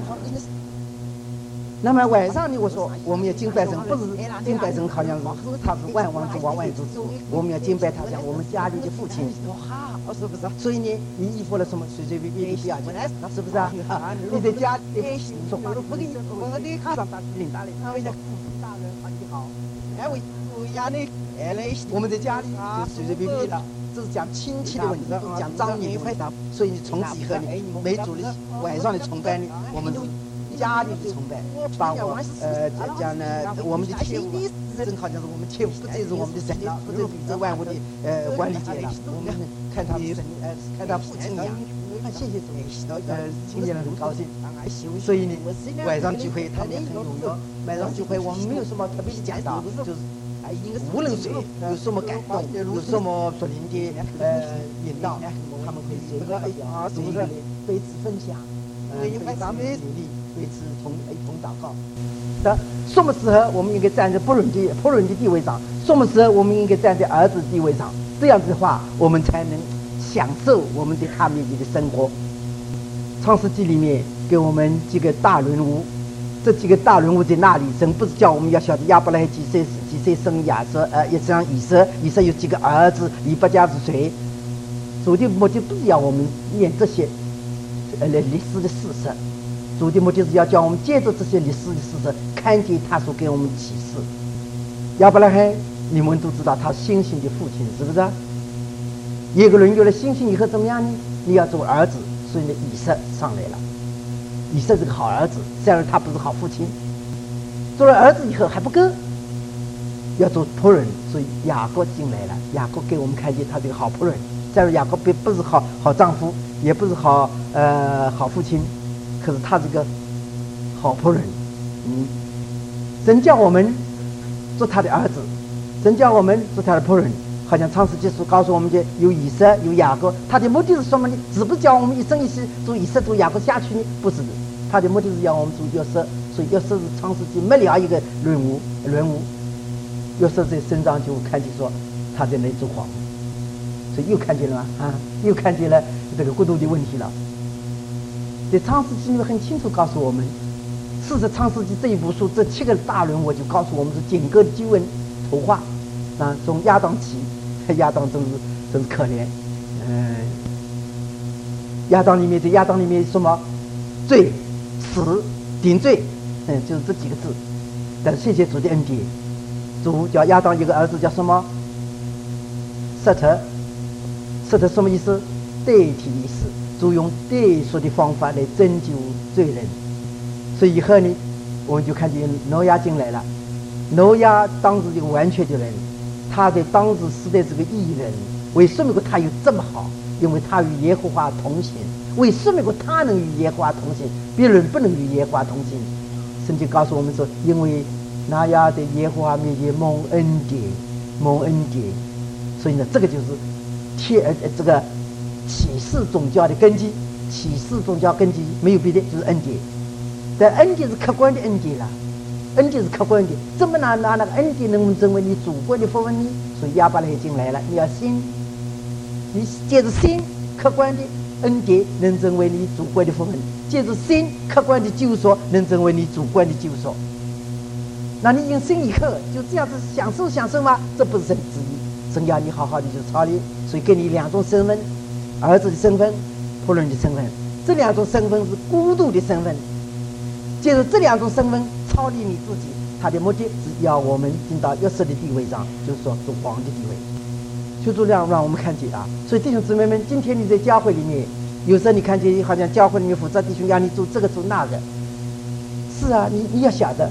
那么晚上呢，我说我们要敬拜神，不是敬拜神，好像是他是万王之王、万主之主，我们要敬拜他，像我们家里的父亲，是不是？所以呢，你衣服了什么随随便便的不要紧，是不是啊？你在家里说，不给你，我你看上大领大领，大人好你好，哎我我家里哎嘞，我们在家里就随随便便的，这是讲亲戚的问题，讲庄严的问题。所以你从此以后呢，每组的晚上的崇拜呢，我们家里的崇拜，把我呃讲呢，我们的天父正好像是我们天父，不再是我们的神了，不再是宇宙万物的呃管理者了。我们看他神呃看他父亲一样，谢谢主，呃听见了很高兴。所以呢，晚上聚会他们也很踊跃。晚上聚会我们没有什么特别的讲道，就是无论谁有什么感动，有什么属灵的呃引导，他们会随个啊，是不是彼此分享，呃彼此努力。彼此同一同祷告的，什么时候我们应该站在仆人的仆人的地位上？什么时候我们应该站在儿子的地位上？这样子的话，我们才能享受我们在他面前的生活。创世纪里面给我们几个大人物，这几个大人物在那里？神不是叫我们要晓得亚伯拉罕几岁几岁生亚瑟，呃，也生以色，以色有几个儿子，以伯家是谁？主的目的不是要我们念这些呃历史的事实。主的目的是要叫我们借着这些历史的事实，看见他所给我们启示。亚伯拉罕，你们都知道他是星星的父亲，是不是？一个人有了星星以后怎么样呢？你要做儿子，所以呢，以色上来了。以色是个好儿子，虽然他不是好父亲。做了儿子以后还不够，要做仆人，所以雅各进来了。雅各给我们看见他这个好仆人。虽然雅各并不是好好丈夫，也不是好呃好父亲。可是他是个好仆人，嗯，神叫我们做他的儿子，神叫我们做他的仆人。好像创世纪书告诉我们的，有以色有雅各，他的目的是什么呢？只不叫我们一生一世做以色做雅各下去呢？不是的，他的目的是要我们做约瑟。所以约瑟是创世纪没了一个人物人物。约瑟在身上就看见说他在那做谎，所以又看见了啊，又看见了这个国度的问题了。在创世纪里面很清楚告诉我们，事实创世纪这一部书，这七个大人物就告诉我们是整个的经文图画啊，从亚当起，亚当真是真是可怜，嗯、呃，亚当里面在亚当里面什么罪、死、定罪，嗯，就是这几个字。但是谢谢主的恩典，主叫亚当一个儿子叫什么？瑟特，瑟特什么意思？代替意思。主用代赎的方法来拯救罪人，所以以后呢，我们就看见挪亚进来了。挪亚当时这个完全的人，他在当时时代是个义人。为什么他有这么好？因为他与耶和华同行。为什么他能与耶和华同行？别人不能与耶和华同行。圣经告诉我们说，因为挪亚在耶和华面前蒙恩典，蒙恩典。所以呢，这个就是天呃这个。启示宗教的根基，启示宗教根基没有别的，就是恩典。但恩典是客观的恩典了，恩典是客观的，怎么拿拿那个恩典能不能成为你主观的福分呢？所以亚伯拉罕进来了，你要信，你借着信客观的恩典能成为你主观的福分，借着信客观的救赎能成为你主观的救赎。那你因信以后就这样子享受享受吗？这不是神旨意，神要你好好的去操练，所以给你两种身份。儿子的身份，仆人的身份，这两种身份是孤独的身份。借助这两种身份操练你自己，他的目的是要我们进到约瑟的地位上，就是说做王的地位。求主让让我们看见啊！所以弟兄姊妹们，今天你在教会里面，有时候你看见好像教会里面负责弟兄让你做这个做那个，是啊，你你要晓得，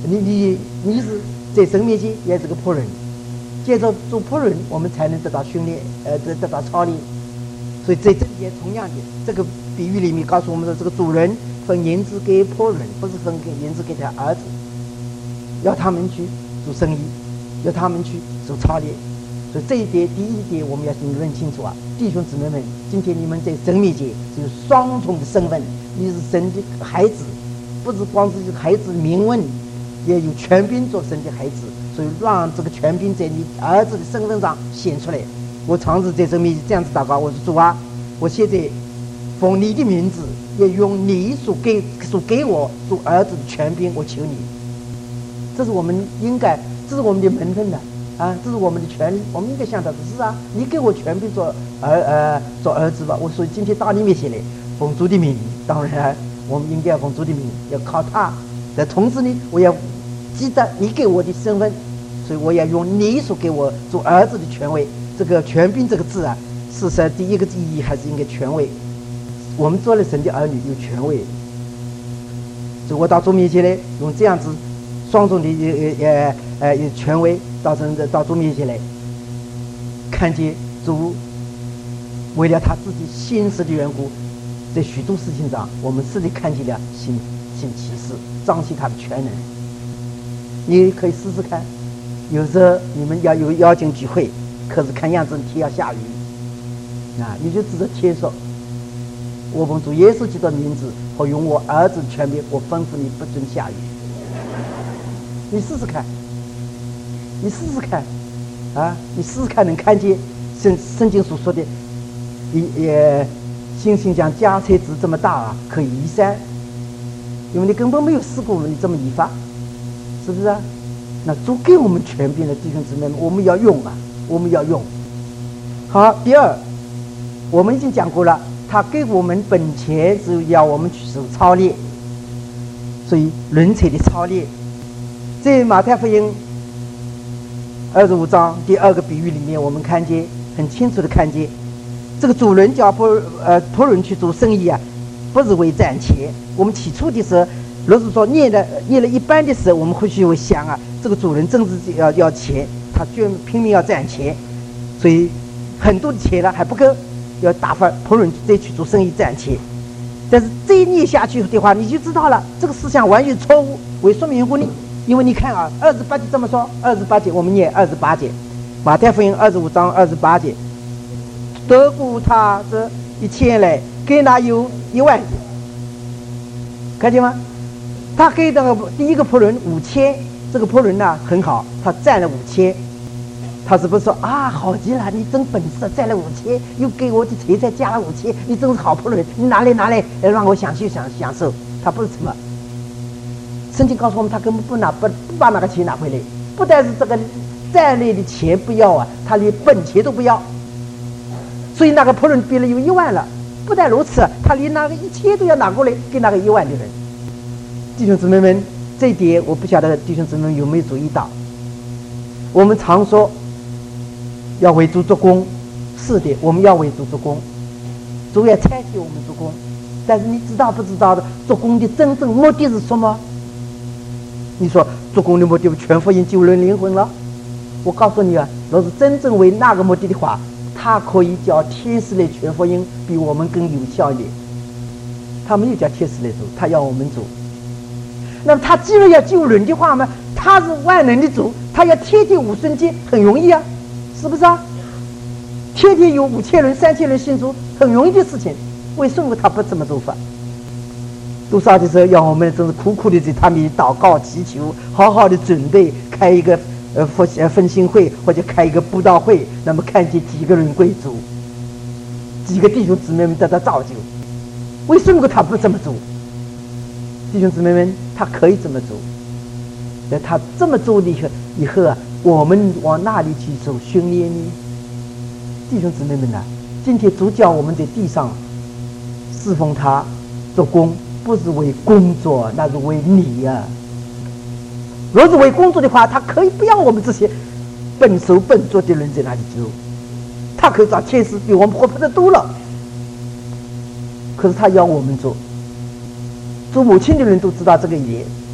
你你你是在生命界也是个仆人，接着做仆人，我们才能得到训练，呃，得得到操练。所以在这里也同样的，这个比喻里面告诉我们说，这个主人分银子给仆人，不是分给银子给他儿子，要他们去做生意，要他们去做操练。所以这一点，第一点我们要认清楚啊，弟兄姊妹们，今天你们在神面前是有双重的身份，你是神的孩子，不是光是孩子名分，也有权柄做神的孩子。所以让这个权柄在你儿子的身份上显出来。我常常在神面前这样子祷告，我说主啊，我现在奉你的名字，也用你所给所给我做儿子的权柄，我求你。这是我们应该，这是我们的门分的。啊，这是我们的权利，我们应该想到的是啊，你给我权柄做儿呃做儿子吧。我说今天到你面前来，奉主的名，当然我们应该要奉主的名，要靠他。但同时呢，我要记得你给我的身份，所以我要用你所给我做儿子的权威。这个权柄这个字啊，事实上第一个意义还是应该权威。我们做了神的儿女有权威，所以我到主面前来，用这样子双重的呃呃呃权威。到神的到主面前来，看见主为了他自己心事的缘故，在许多事情上，我们实际看见了新新启示，彰显他的全能。你可以试试看，有时候你们要有邀请聚会，可是看样子天要下雨，啊，你就指着天说：“我奉主耶稣基督的名字和用我儿子的权柄，我吩咐你不准下雨。”你试试看。你试试看，啊，你试试看，能看见圣圣经所说的，也星星像加菜籽这么大啊，可以移山，因为你根本没有试过你这么移法，是不是啊？那主给我们权柄的弟兄姊妹们，我们要用啊，我们要用。好，第二，我们已经讲过了，他给我们本钱是要我们去受操练，所以人才的操练，在马太福音二十五章第二个比喻里面，我们看见很清楚的看见，这个主人叫仆呃仆人去做生意啊，不是为赚钱。我们起初的时候，若是说念了念了一半的时候，我们或许会想啊，这个主人真是要要钱，他居然拼命要赚钱，所以很多的钱了还不够，要打发仆人再去做生意赚钱。但是这一念下去的话，你就知道了，这个思想完全错误。为什么缘故呢？因为你看啊，二十八节这么说，二十八节我们念二十八节，马太福音二十五章二十八节，得过他这一千来，给那有一万节，看见吗？他给这个第一个仆人五千，这个仆人呢很好，他赚了五千，他是不是说啊好极了，你真本事，赚了五千，又给我的钱再加了五千，你真是好仆人，你拿来拿来，让我享受享享受。他不是什么。圣经告诉我们，他根本不拿不不把那个钱拿回来，不但是这个赚来的钱不要啊，他连本钱都不要。所以那个仆人变了有一万了，不但如此，他连那个一千都要拿过来给那个一万的人。弟兄姊妹们，这一点我不晓得弟兄姊妹们有没有注意到？我们常说要为主做工，是的，我们要为主做工，主要差遣我们做工。但是你知道不知道的，做工的真正目的是什么？你说做工的目的全福音救人灵魂了？我告诉你啊，若是真正为那个目的的话，他可以叫天使来传福音，比我们更有效一点。他没有叫天使来做，他要我们做。那么他既然要救人的话呢，他是万能的主，他要天天五旬节很容易啊，是不是啊？天天有五千人、三千人信主，很容易的事情。为什么他不这么做法？多少的时候要我们真是苦苦的在他们祷告祈求，好好的准备开一个呃分呃分心会，或者开一个布道会，那么看见几个人归主，几个弟兄姊妹们得到造就。为什么他不这么做？弟兄姊妹们，他可以这么做，但他这么做的以后以后啊，我们往哪里去受训练呢？弟兄姊妹们呐、啊，今天主教我们在地上侍奉他做工，不是为工作，那是为你呀、啊。若是为工作的话，他可以不要我们这些笨手笨脚的人在那里做，他可以找天使比我们活泼的多了。可是他要我们做，做母亲的人都知道这个一点，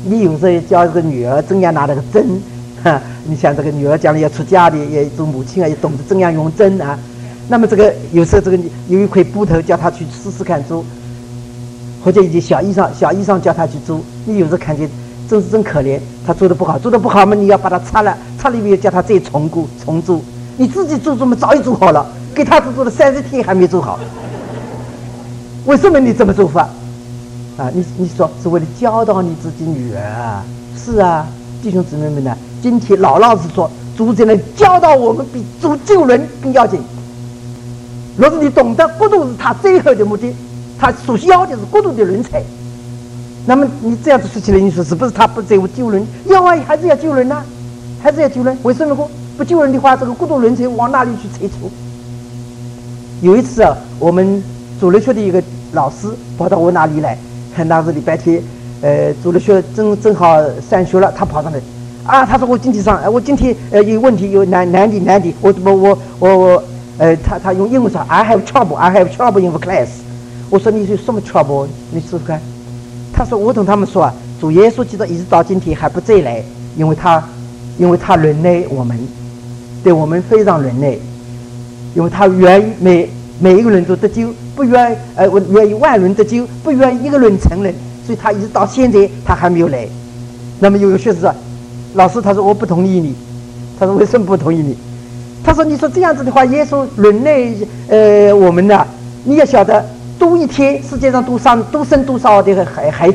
你有时候教这个女儿怎样拿那个针，哈，你像这个女儿将来要出嫁的，也做母亲啊，也懂得怎样用针啊。那么这个有时候这个有一块布头，叫她去试试看做，或者一件小衣裳，小衣裳叫她去做，你有时候看见真是真可怜，她做的不好，做的不好嘛，你要把它擦了，擦了以后叫她再重过重做，你自己做做嘛，早已做好了，给她只做了三十天还没做好，为什么你这么做法？啊，你你说是为了教导你自己女儿啊？是啊，弟兄姊妹们呢，今天老老实说，主只能教导我们比主救人更要紧。若是你懂得国度是他最后的目的，他所需要的是国度的人才，那么你这样子说起来，你说是不是他不在乎救人？要啊，还是要救人呐、啊，还是要救人。为什么不不救人的话，这个国度人才往哪里去拆除？有一次啊，我们主日学的一个老师跑到我那里来。那是礼拜天，呃，主日学正正好散学了，他跑上来，啊，他说我今天上，我今天呃有问题，有难难题难题，我我我我我，呃，他他用英文说 I have trouble, I have trouble in the class。我说你有什么 trouble？ 你试试看。他说我同他们说啊，主耶稣基督一直到今天还不再来，因为他因为他忍耐我们，对我们非常忍耐，因为他愿意每每一个人都得救。不愿呃，我愿意万人得救，不愿意一个人承认，所以他一直到现在他还没有来。那么有个学生说，老师，他说我不同意你。他说为什么不同意你？他说你说这样子的话，耶稣忍耐呃我们呢，你要晓得，多一天世界上多上多生多少的孩孩子。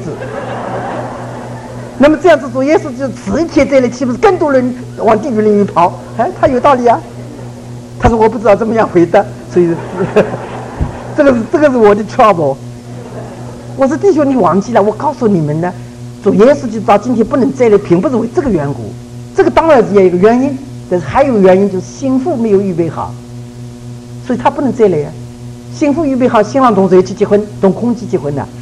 那么这样子主耶稣就迟一天再来，岂不是更多人往地狱里面跑？哎，他有道理啊。他说我不知道怎么样回答，所以。这个是这个是我的 trouble。我说弟兄，你忘记了？我告诉你们呢，主耶稣就到今天不能再来，并不是为这个缘故。这个当然是有一个原因，但是还有原因就是新妇没有预备好，所以他不能再来啊。新妇预备好，新郎同谁去结婚？同空气结婚的。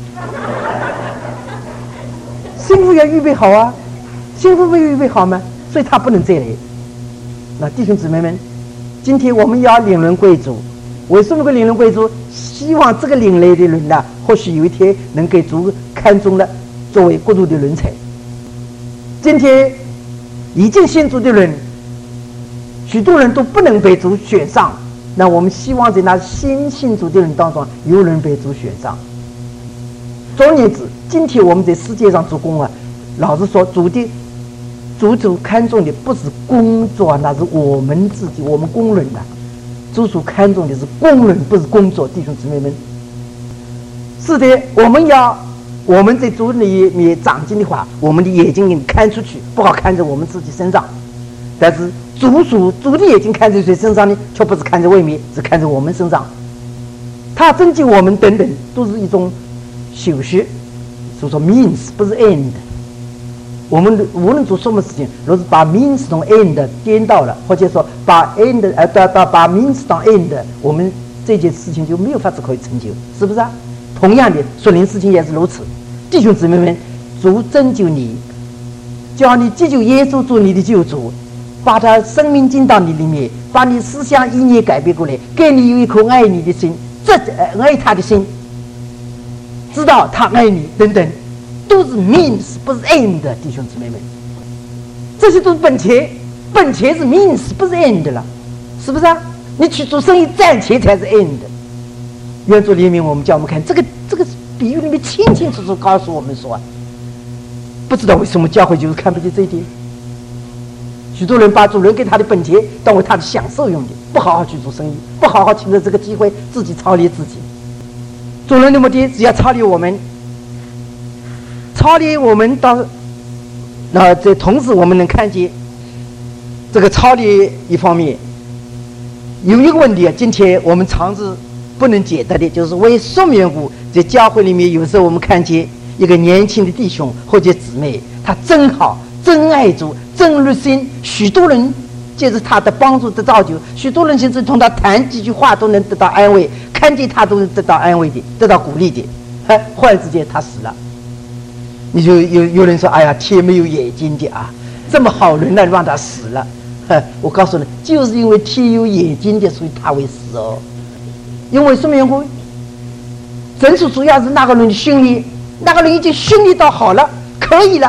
新妇要预备好啊，新妇没有预备好吗？所以他不能再来。那弟兄姊妹们，今天我们要领人归主。为什么个领人归主？希望这个领来的人呢，或许有一天能给主看中了，作为国度的人才。今天已经信主的人，许多人都不能被主选上。那我们希望在那新信主的人当中，有人被主选上。总而言之，今天我们在世界上做工啊，老实说，主的主主看重的不是工作，那是我们自己，我们工人的。主所看重的是工人，不是工作，弟兄姊妹们。是的，我们要我们在主里面长进的话，我们的眼睛看出去，不好看在我们自己身上。但是主所主的眼睛看在谁身上呢？却不是看在外面，是看在我们身上。他拯救我们等等，都是一种修学，所以说 means 不是 end。我们无论做什么事情，若是把 means 同 end 颠倒了，或者说把 end 呃把把把 means 当 end， 我们这件事情就没有法子可以成就，是不是啊？同样的，属灵事情也是如此。弟兄姊妹们，主拯救你，叫你接受耶稣做你的救主，把他生命进到你里面，把你思想意念改变过来，给你有一颗爱你的心，这爱他的心，知道他爱你等等。都是 means 不是 end， 弟兄姊妹们，这些都是本钱，本钱是 means 不是 end 了，是不是啊？你去做生意赚钱才是 end。愿主怜悯我们，叫我们看这个这个比喻里面清清楚楚告诉我们说，不知道为什么教会就是看不见这一点。许多人把主人给他的本钱当为他的享受用的，不好好去做生意，不好好趁着这个机会自己操练自己。主人的目的只要操练我们。操练我们到，那这同时我们能看见，这个操练一方面有一个问题啊，今天我们常是不能解答的，就是为什么缘故，在教会里面有时候我们看见一个年轻的弟兄或者姊妹，他真好，真爱主，真热心，许多人借着他的帮助得造就，许多人甚至同他谈几句话都能得到安慰，看见他都能得到安慰的，得到鼓励的。哎，忽然之间他死了。你就有有人说，哎呀，天没有眼睛的啊，这么好人呢，让他死了。我告诉你，就是因为天有眼睛的，所以他会死哦。因为什么缘故？真是主要是那个人的训练，那个人已经训练到好了，可以了，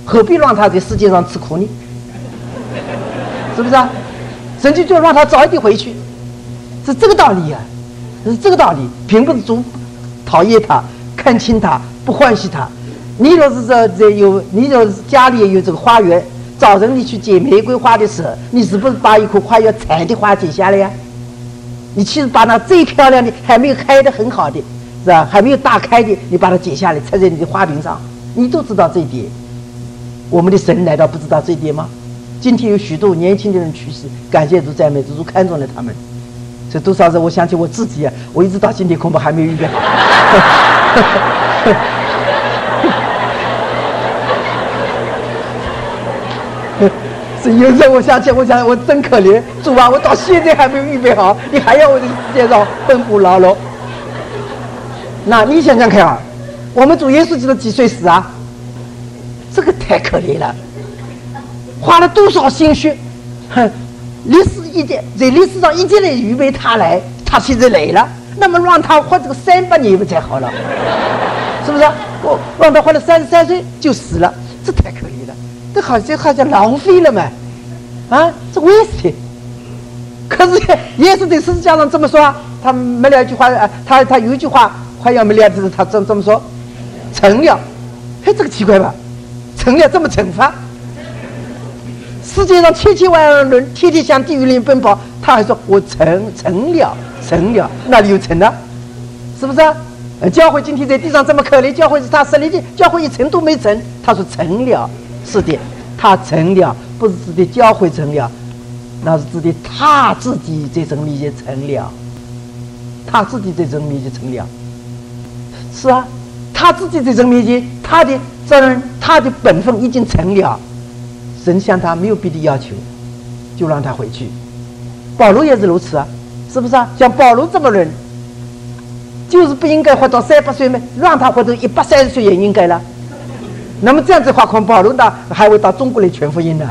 何必让他在世界上吃苦呢？是不是啊？神就就让他早一点回去，是这个道理啊，是这个道理，并不是主讨厌他、看轻他、不欢喜他。你若是这这有，你若是家里有这个花园，早晨你去捡玫瑰花的时候，你是不是把一棵快要残的花剪下来呀？你其实把那最漂亮的、还没有开的很好的，是吧？还没有大开的，你把它剪下来，插在你的花瓶上，你都知道这一点。我们的神难道不知道这一点吗？今天有许多年轻的人去世，感谢主赞美主，主看中了他们。这多少人，我想起我自己啊，我一直到今天恐怕还没有预备好。是有时候我想起，我想我真可怜，主啊，我到现在还没有预备好，你还要我在世界上奔波劳碌。那你想想看啊，我们主耶稣基督几岁死啊？这个太可怜了，花了多少心血，哼，历史一点在历史上一直来预备他来，他现在来了，那么让他活这个三百年不才好了？是不是？我让他活了三十三岁就死了，这太可怜了，这好像好像浪费了嘛，啊，这为什么？可是耶稣在十字架上这么说啊，他没了一句话啊，他他有一句话快要没了，就是他这这么说，成了，哎，这个奇怪吧？成了这么惩罚？世界上千千万万人天天向地狱里奔跑，他还说我成成了成了，哪里有成呢？是不是啊？教会今天在地上这么可怜，教会是他设立的，教会一成都没成，他说成了，是的，他成了，不是指的教会成了，那是指的他自己这层密集成了，他自己这层密集成了，是啊，他自己这层密集，他的责任，他的本分已经成了。神向他没有别的要求，就让他回去。保罗也是如此啊，是不是啊？像保罗这么人，就是不应该活到三百岁吗？让他活到一百三十岁也应该了。那么这样子的话，恐怕保罗呢还会到中国来传福音呢。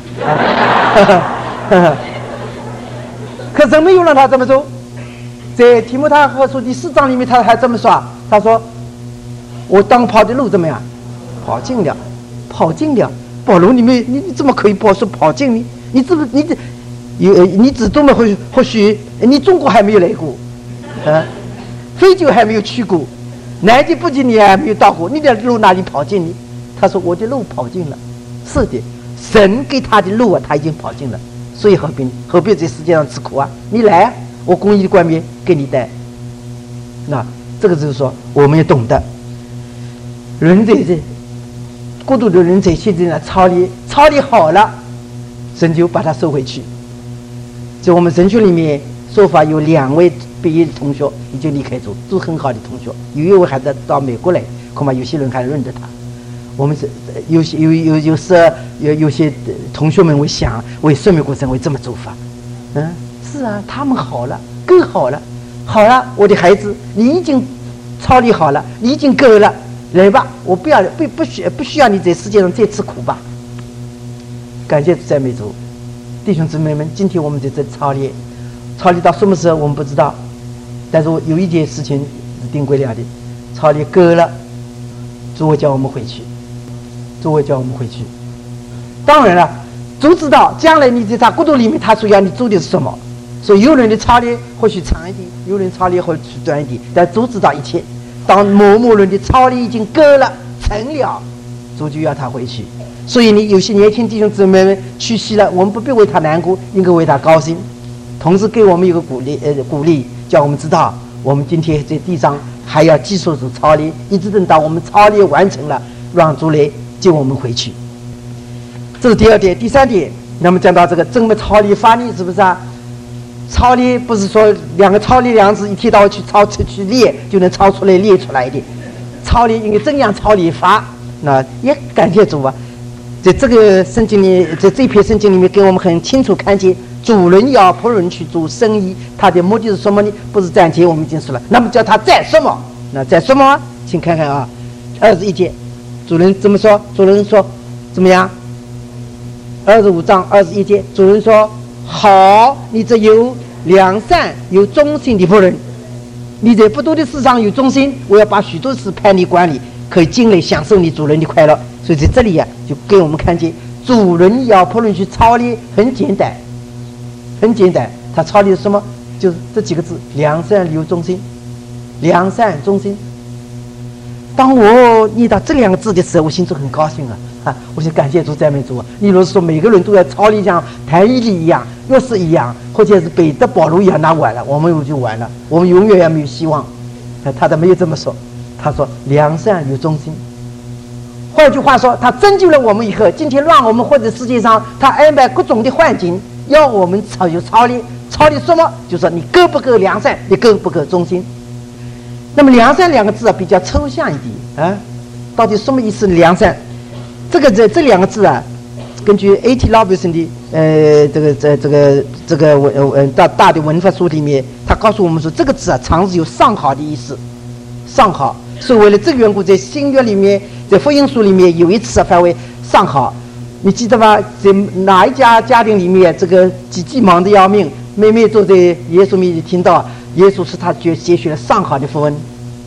可神没有让他这么做，在提摩太后书第四章里面，他还这么说，他说：“我当跑的路怎么样？跑尽了，跑尽了。”保罗，你们你你怎么可以跑说跑尽呢？你这不你这有你只多么或或许你中国还没有来过，啊，非洲还没有去过，南极北极你还没有到过，你的路哪里跑尽呢？他说我的路跑尽了，是的，神给他的路啊，他已经跑尽了，所以何必何必在世界上吃苦啊？你来啊，我公义的冠冕给你戴。那这个就是说，我们也懂得，人在这。孤独的人在现在呢，操练操练好了，神就把他收回去。在我们神学里面说法，有两位毕业的同学已经离开组，都很好的同学，有一位还在到美国来，恐怕有些人还认得他。我们是有些有有有时有有些同学们会想，为生命过程会这么做法，嗯，是啊，他们好了，更好了，好了，我的孩子，你已经操练好了，你已经够了。来吧，我不要不不需不需要你在世界上再吃苦吧。感谢赞美主，弟兄姊妹们，今天我们在这里操练，操练到什么时候我们不知道，但是我有一件事情是定规了的，操练够了，主会叫我们回去，主会叫我们回去。当然了，主知道将来你在他国度里面，他所要你做的是什么，所以有人的操练或许长一点，有人操练或许短一点，但主知道一切。当某某人的操练已经够了成了，主就要他回去。所以你有些年轻弟兄姊妹们去世了，我们不必为他难过，应该为他高兴。同时给我们一个鼓励，呃，鼓励，叫我们知道，我们今天在地上还要继续做操练，一直等到我们操练完成了，让主来接我们回去。这是第二点，第三点，那么讲到这个怎么操练法呢？是不是啊？操练不是说两个操练两字一天到晚去操去去练就能操出来练出来的，操练应该怎样操练法？那也感谢主啊，在这个圣经里，在这篇圣经里面给我们很清楚看见，主人要仆人去做生意，他的目的是什么呢？不是赚钱，我们已经说了。那么叫他赚什么？那赚什么？请看看啊，二十一节，主人怎么说？主人说怎么样？二十五章二十一节，主人说。好，你这有良善、有忠心的仆人，你在不多的事上有忠心，我要把许多事派你管理，可以进来享受你主人的快乐。所以在这里呀、啊， 就给我们看见主人要仆人去操练很简单，很简单。他操练什么？就是这几个字：良善有忠心。良善忠心。当我念到这两个字的时候，我心中很高兴啊！啊，我想感谢主、赞美主啊！你如果说每个人都要操练像谭一力一样、约瑟一样，或者是彼得、保罗一样，那完了，我们就完了，我们永远也没有希望。他都没有这么说，他说良善有忠心。换句话说，他拯救了我们以后，今天让我们活在世界上，他安排各种的环境，要我们操有操练，操练什么？就是说你够不够良善，你够不够忠心。那么良善两个字啊，比较抽象一点啊，到底什么意思？良善，这个这这两个字啊，根据 A T Robertson 的呃这个这这个这个文呃大大的文法书里面，他告诉我们说，这个字啊，常是有上好的意思，上好。所以为了这个缘故，在新约里面，在福音书里面有一次翻为上好。你记得吧？在哪一家家庭里面，这个姐姐忙得要命，妹妹坐在耶稣面前听到耶稣是他觉接续了上好的福音。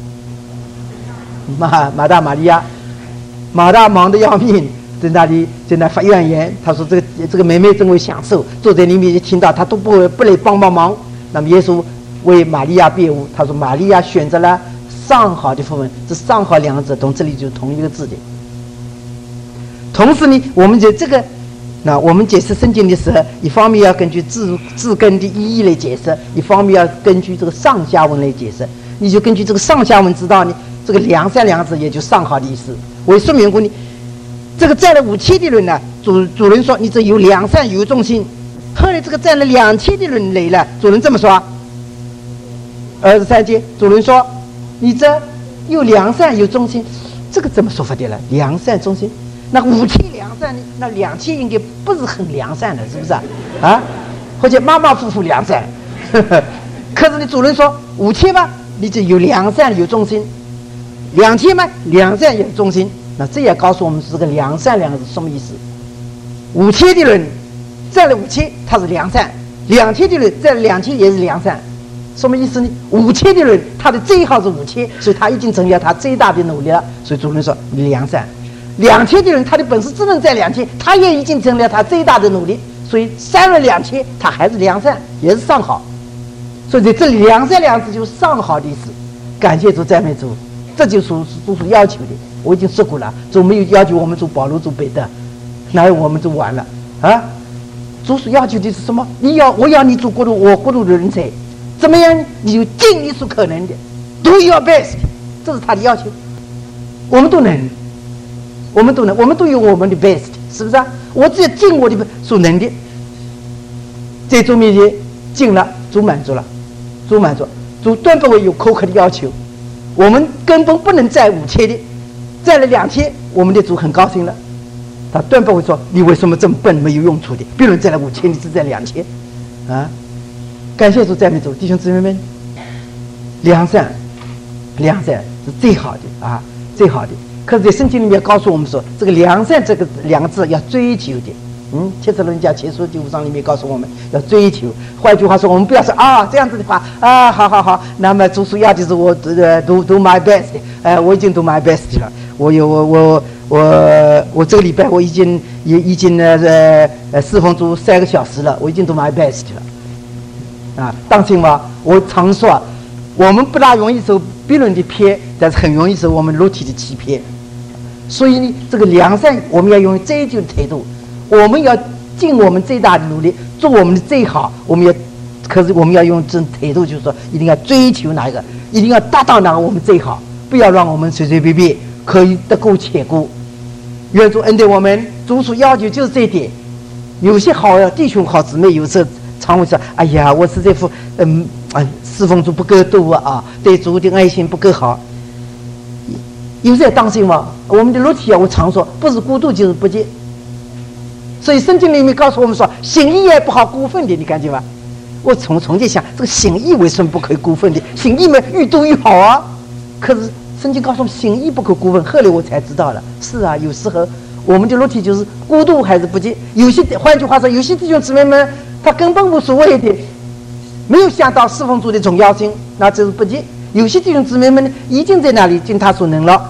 马马大玛利亚，马大忙得要命，在那里在那发怨言。他说这个这个妹妹真为享受，坐在里面就听到，他都不不来帮帮忙。那么耶稣为玛利亚辩护，他说玛利亚选择了上好的福音，这上好两个字同这里就是同一个字的。同时呢，我们就这个，那我们解释圣经的时候，一方面要根据字字根的意义来解释，一方面要根据这个上下文来解释。你就根据这个上下文知道呢，这个良善两个字也就上好的意思。为什么缘故呢？这个占了五千的人呢，主主人说你这有良善有忠心。后来这个占了两千的人来了，主人这么说。二十三节，主人说你这有良善有忠心，这个怎么说法的了？良善忠心。那五千良善呢？那两千应该不是很良善的，是不是啊？啊，或者马马虎虎良善。呵呵，可是呢，主人说五千吧，你就有良善有忠心；两千嘛，良善有忠心。那这也告诉我们这个良善两个字什么意思？五千的人占了五千，他是良善；两千的人占了两千，也是良善。什么意思呢？五千的人他的最好是五千，所以他已经成了他最大的努力了。所以主人说你良善。两千的人，他的本事只能在两千，他也已经成了他最大的努力，所以三了两千，他还是良善，也是上好。所以在这里，良善两字就是上好的意思。感谢主，赞美主，这就是主所要求的。我已经说过了，主没有要求我们做保罗、做彼得，哪有我们就完了啊？主所要求的是什么？你要我要你做国度，我国度的人才，怎么样？你就尽你所可能的 ，do your best， 这是他的要求。我们都能。我们都能，我们都有我们的 best， 是不是啊？我只要尽我的所能的，在主面前尽了，主满足了，主满足，主断不会有苛刻的要求。我们根本不能占五千的，占了两千，我们的主很高兴了，他断不会说你为什么这么笨没有用处的？别人占了五千，你只占两千，啊！感谢主，赞美主，弟兄姊妹们，良善，良善是最好的啊，最好的。可是，在圣经里面告诉我们说，这个良善这个两个字要追求的。嗯，帖撒罗尼迦前书第五章里面告诉我们要追求。换句话说，我们不要说啊这样子的话啊，好好好，那么主所要的是我呃 do do my best， 呃，我已经 do my best 了。我有我我我我这个礼拜我已经已已经呃呃侍奉主三个小时了，我已经 do my best 了。啊，当心吧，我常说，我们不大容易受别人的骗，但是很容易受我们肉体的欺骗。所以呢，这个良善我们要用追求的态度，我们要尽我们最大的努力，做我们的最好。我们要，可是我们要用这种态度，就是说，一定要追求哪一个，一定要达到哪个我们最好，不要让我们随随便便可以得过且过。愿主恩待我们，主所要求就是这一点。有些好弟兄好姊妹，有时候常会说：“哎呀，我实在不，嗯，啊，侍奉主不够多啊，对主的爱心不够好。”有时要当心嘛，我们的肉体啊，我常说，不是孤独就是不洁。所以圣经里面告诉我们说，行义也不好过分的，你看见吧？我从从前想，这个行义为什么不可以过分的？行义嘛，越多越好啊。可是圣经告诉我们，行义不可过分。后来我才知道了，是啊，有时候我们的肉体就是孤独还是不洁。有些换句话说，有些弟兄姊妹们，他根本无所谓的，没有想到侍奉主的重要性，那就是不洁。有些弟兄姊妹们呢，已经在那里尽他所能了，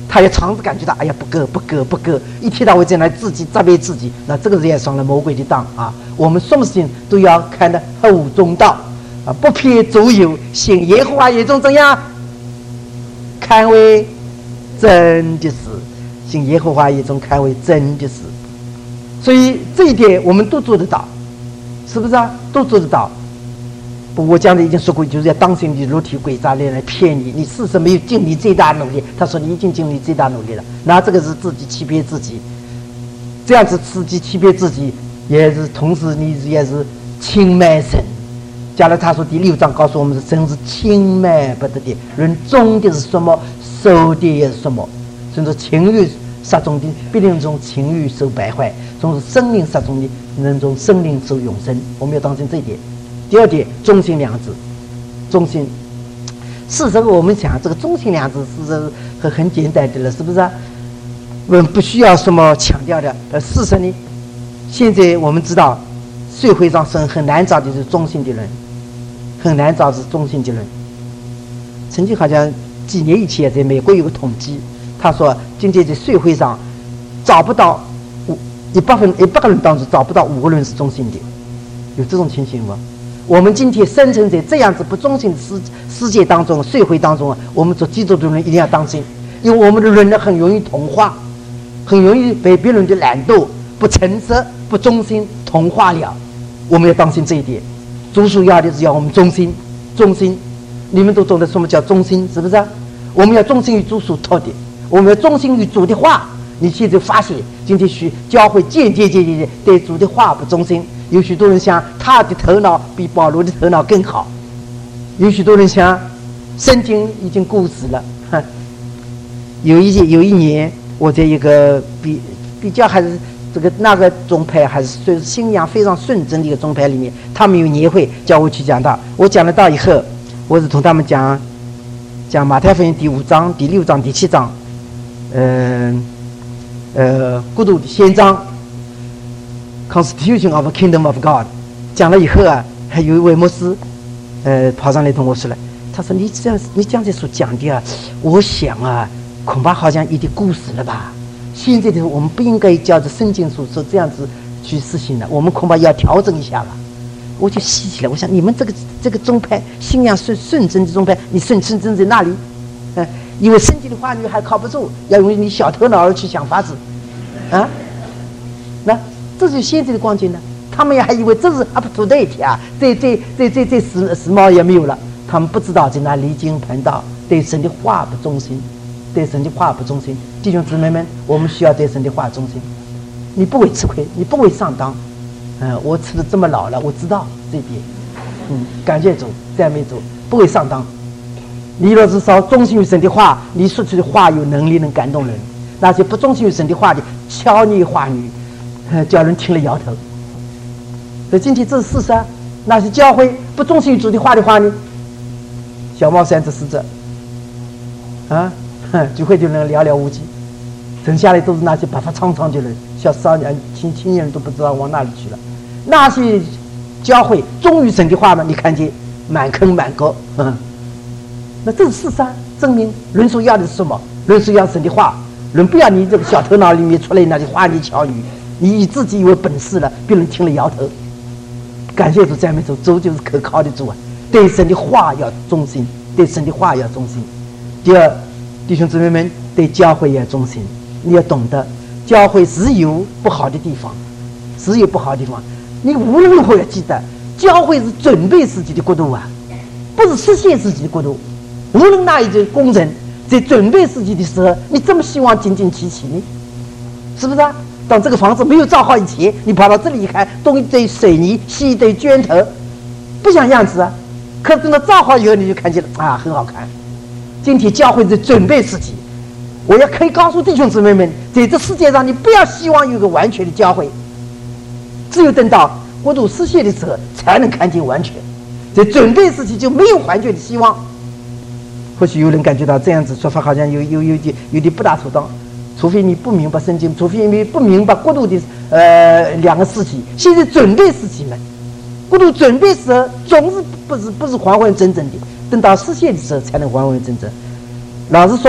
他也常常感觉到，哎呀，不够，不够，不够，一天到晚在那自己责备自己，那这个人也上了魔鬼的当啊！我们什么事情都要看得厚中道啊，不偏左右，行耶和华眼中怎样？看为真的事，行耶和华眼中看为真的事。所以这一点我们都做得到，是不是啊？都做得到。我讲的已经说过，就是要当心你肉体诡诈的人来骗你，你事实没有尽你最大努力。他说你已经尽你最大努力了，那这个是自己欺骗自己，这样子自己欺骗自己，也是同时你也是轻慢神。加拉太书第六章告诉我们，神是轻慢不得的，人种的是什么，收的也是什么。所以说情欲撒种的必定从情欲受败坏，从生命撒种的能从生命受永生。我们要当心这一点。第二点，忠心良知。忠心，事实我们想，这个忠心良知是很很简单的了，是不是啊？我们不需要什么强调的。呃，事实呢，现在我们知道，社会上是很难找的是忠心的人，很难找是忠心的人。曾经好像几年以前，在美国有个统计，他说今天在社会上找不到五一百分一百个人当中找不到五个人是忠心的，有这种情形吗？我们今天生存在这样子不忠心的世世界当中、社会当中，我们做基督徒的人一定要当心，因为我们的人呢很容易同化，很容易被别人的懒惰、不诚实、不忠心同化了。我们要当心这一点。主属要的是要我们忠心，忠心。你们都懂得什么叫忠心，是不是啊？我们要忠心于主所托的，我们要忠心于主的话。你现在发现，今天许教会渐渐渐渐对主的话不忠心。有许多人想他的头脑比保罗的头脑更好，有许多人想圣经已经过时了。有一有一年，我在一个比比较还是这个那个宗派还是算是信仰非常顺真的一个宗派里面，他们有年会叫我去讲道。我讲了道以后，我是同他们讲讲马太福音第五章、第六章、第七章，嗯 呃, 呃，国度的宪章。Constitution of the Kingdom of God 讲了以后啊，还有一位牧师，呃，跑上来同我说了，他说你这样你这样子所讲的啊，我想啊，恐怕好像有点过时了吧。现在的我们不应该照着圣经所说这样子去实行了，我们恐怕要调整一下了。我就细起来，我想你们这个这个宗派信仰顺顺真的宗派，你顺顺真在哪里？呃，因为圣经的话语还靠不住，要用你小头脑儿去想法子，啊，那。这就是现在的光景呢，他们也还以为这是 up to date 啊，这这这这这时时髦也没有了。他们不知道在那离经叛道，对神的话不忠心，对神的话不忠心。弟兄姊妹们，我们需要对神的话忠心。你不会吃亏，你不会上当。嗯、呃，我吃的这么老了，我知道这点。嗯，感谢主，赞美主，不会上当。你若是说忠心于神的话，你说出的话有能力能感动人；那些不忠心于神的话的巧言话语。叫人听了摇头，所以今天这是事实啊。那些教会不忠心于主的话的话呢，小帽衫这死者啊，聚会的人寥寥无几，剩下来都是那些白发苍苍的人，小少年、青青年人都不知道往哪里去了。那些教会忠于神的话呢，你看见满坑满沟，嗯，那这是事实啊，证明人所要的是什么？人所要神的话，人不要你这个小头脑里面出来那些花言巧语。你以自己以为本事了，别人听了摇头。感谢主，赞美主，主就是可靠的主啊！对神的话要忠心，对神的话要忠心。第二，弟兄姊妹们，对教会也要忠心。你要懂得，教会是有不好的地方，是有不好的地方。你无论如何要记得，教会是准备自己的国度啊，不是实现自己的国度。无论哪一个工人在准备自己的时候，你这么希望紧紧齐齐呢？是不是啊？当这个房子没有造好以前，你跑到这里一看，东一堆水泥，西一堆砖头，不像样子啊。可等到造好以后，你就看见了啊，很好看。今天教会在准备自己，我也可以告诉弟兄姊妹们，在这世界上，你不要希望有个完全的教会，只有等到国度实现的时候，才能看见完全。在准备自己就没有完全的希望。或许有人感觉到这样子说法好像有有有点有点不大妥当。除非你不明白圣经，除非你不明白国度的呃两个时期，现在准备时期嘛，国度准备时候总是不是不是完完整整的，等到实现的时候才能完完整整。老实说，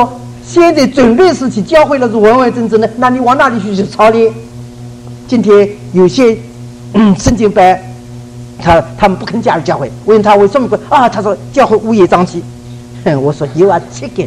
现在准备时期教会了是完完整整的，那你往哪里去去操练？今天有些嗯圣经班，他他们不肯加入教会，问他为什么不啊？他说教会乌烟瘴气。哼，我说 You are chicken，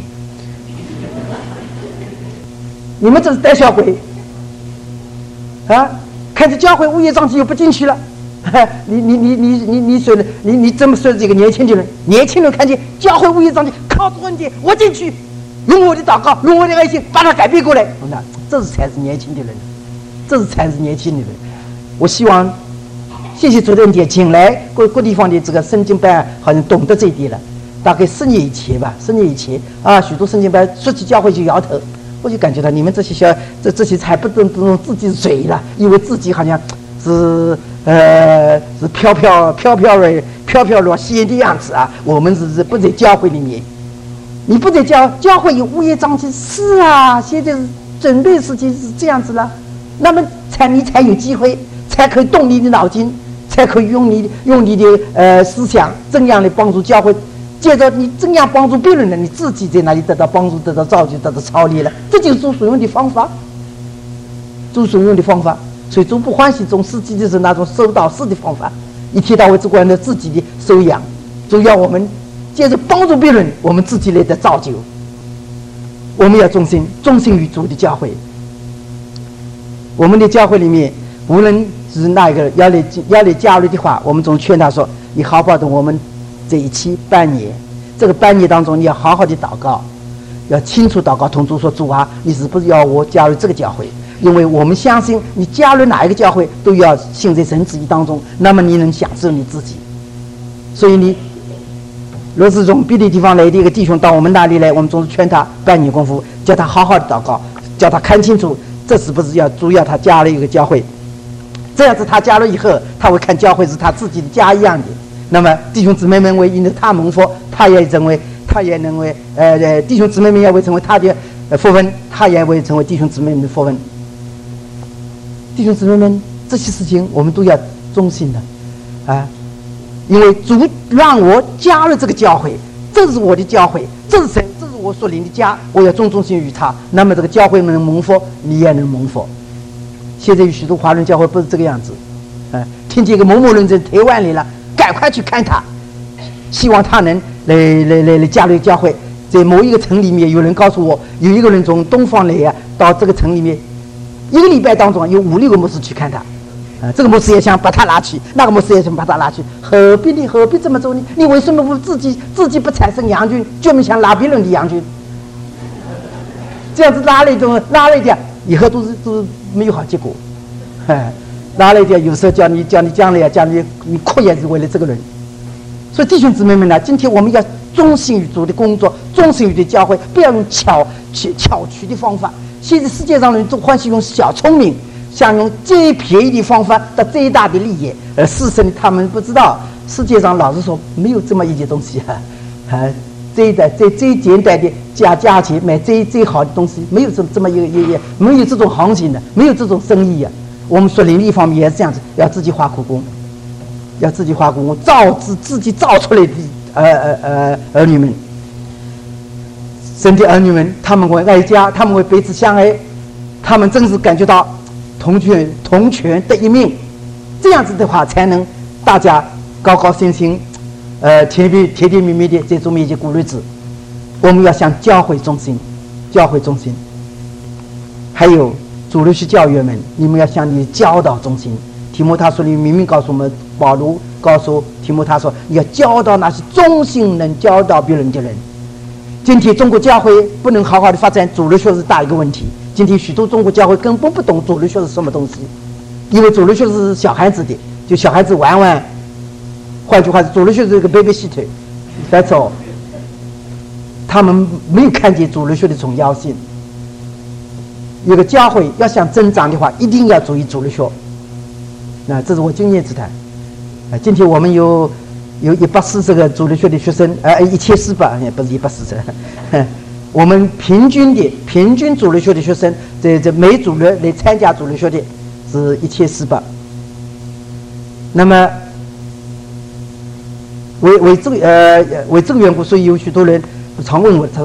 你们这是胆小鬼啊！看着教会乌烟瘴气又不进去了。你你你你你你说的，你你怎么说这个年轻的人？年轻人看见教会乌烟瘴气，靠着问题，我进去，用我的祷告，用我的爱心把它改变过来。那这是才是年轻的人，这是才是年轻的人。我希望谢谢主任姐请来各各地方的这个圣经班，好像懂得这一点了。大概十年以前吧，十年以前啊，许多圣经班说起教会就摇头，我就感觉到你们这些小这这些还不懂懂自己是谁了，以为自己好像是。呃，是飘飘飘飘然飘飘若仙的样子啊！我们是是不在教会里面，你不在教教会有乌烟瘴气，是啊，现在是准备时期是这样子了，那么才你才有机会，才可以动你的脑筋，才可以用你用你的呃思想怎样来帮助教会，接着你怎样帮助别人呢？你自己在哪里得到帮助、得到造就、得到操练了？这就是主所用的方法，主所用的方法。所以主不欢喜中司机就是那种收导师的方法，一天到晚只管着自己的修养，主要我们接着帮助别人，我们自己来的造就。我们要忠心，忠心于主的教会。我们的教会里面，无论是哪一个要来要来加入的话，我们总劝他说：你好好的，我们这一期半年，这个半年当中，你要好好的祷告，要清楚祷告，同主说：主啊，你是不是要我加入这个教会？因为我们相信你加入哪一个教会都要行在神旨意当中，那么你能享受你自己。所以你若是从别的地方来的一个弟兄到我们那里来，我们总是劝他半年功夫，叫他好好的祷告，叫他看清楚这是不是要主要他加入一个教会。这样子他加入以后，他会看教会是他自己的家一样的。那么弟兄姊妹们为因着他蒙福，他也认为他也认为呃呃弟兄姊妹们也会成为他的福分，他也会成为弟兄姊妹们的福分。弟兄姊妹们，这些事情我们都要忠心的啊！因为主让我加入这个教会，这是我的教会，这是神，这是我所领的家，我要忠忠心于他。那么这个教会能蒙福，你也能蒙福。现在有许多华人教会不是这个样子，啊，听见一个某某人在台湾里了，赶快去看他，希望他能来来来来加入教会。在某一个城里面，有人告诉我，有一个人从东方来啊，到这个城里面。一个礼拜当中有五六个牧师去看他，啊，这个牧师也想把他拉去，那个牧师也想把他拉去，何必呢？何必这么做呢？你为什么不自己自己不产生阳军，专门想拉别人的阳军？这样子拉了一种，拉了一点，以后都是都是没有好结果，哎，拉了一点，有时候叫你叫你将来呀，叫你你哭也是为了这个人。所以弟兄姊妹们呢，今天我们要忠心于主的工作，忠心于的教会，不要用巧巧巧取的方法。现在世界上人都欢喜用小聪明，想用最便宜的方法得最大的利益，而事实呢，他们不知道世界上老实说没有这么一件东西啊，啊，最的最最简单的加价钱买最最好的东西，没有这这么一个一个没有这种行情的，没有这种生意啊。我们说灵力方面也是这样子，要自己花苦功，要自己花苦功，造自自己造出来的呃呃呃儿女们。神的儿女们，他们会爱家，他们会彼此相爱，他们真是感觉到同权同权的一命，这样子的话，才能大家高高兴兴，呃，甜蜜甜甜蜜蜜的在主面前过日子。我们要向教会忠心，教会忠心。还有主日学教员们，你们要向你的教导忠心。提摩太书里明明告诉我们，保罗告诉提摩太说，你要教导那些忠心能教导别人的人。今天中国教会不能好好的发展，主日学是大一个问题。今天许多中国教会根本不懂主日学是什么东西，因为主日学是小孩子的，就小孩子玩玩。换句话说，主日学是一个 babysitter， that's all。他们没有看见主日学的重要性。一个教会要想增长的话，一定要注意主日学。那这是我经验之谈。啊，今天我们有。有一百四十个主日学的学生，呃，一千四百，也不是一百四十。我们平均的平均主日学的学生，在这每主日来参加主日学的是一千四百。那么为为这个呃为这个缘故，所以有许多人常问我，他说：“哎，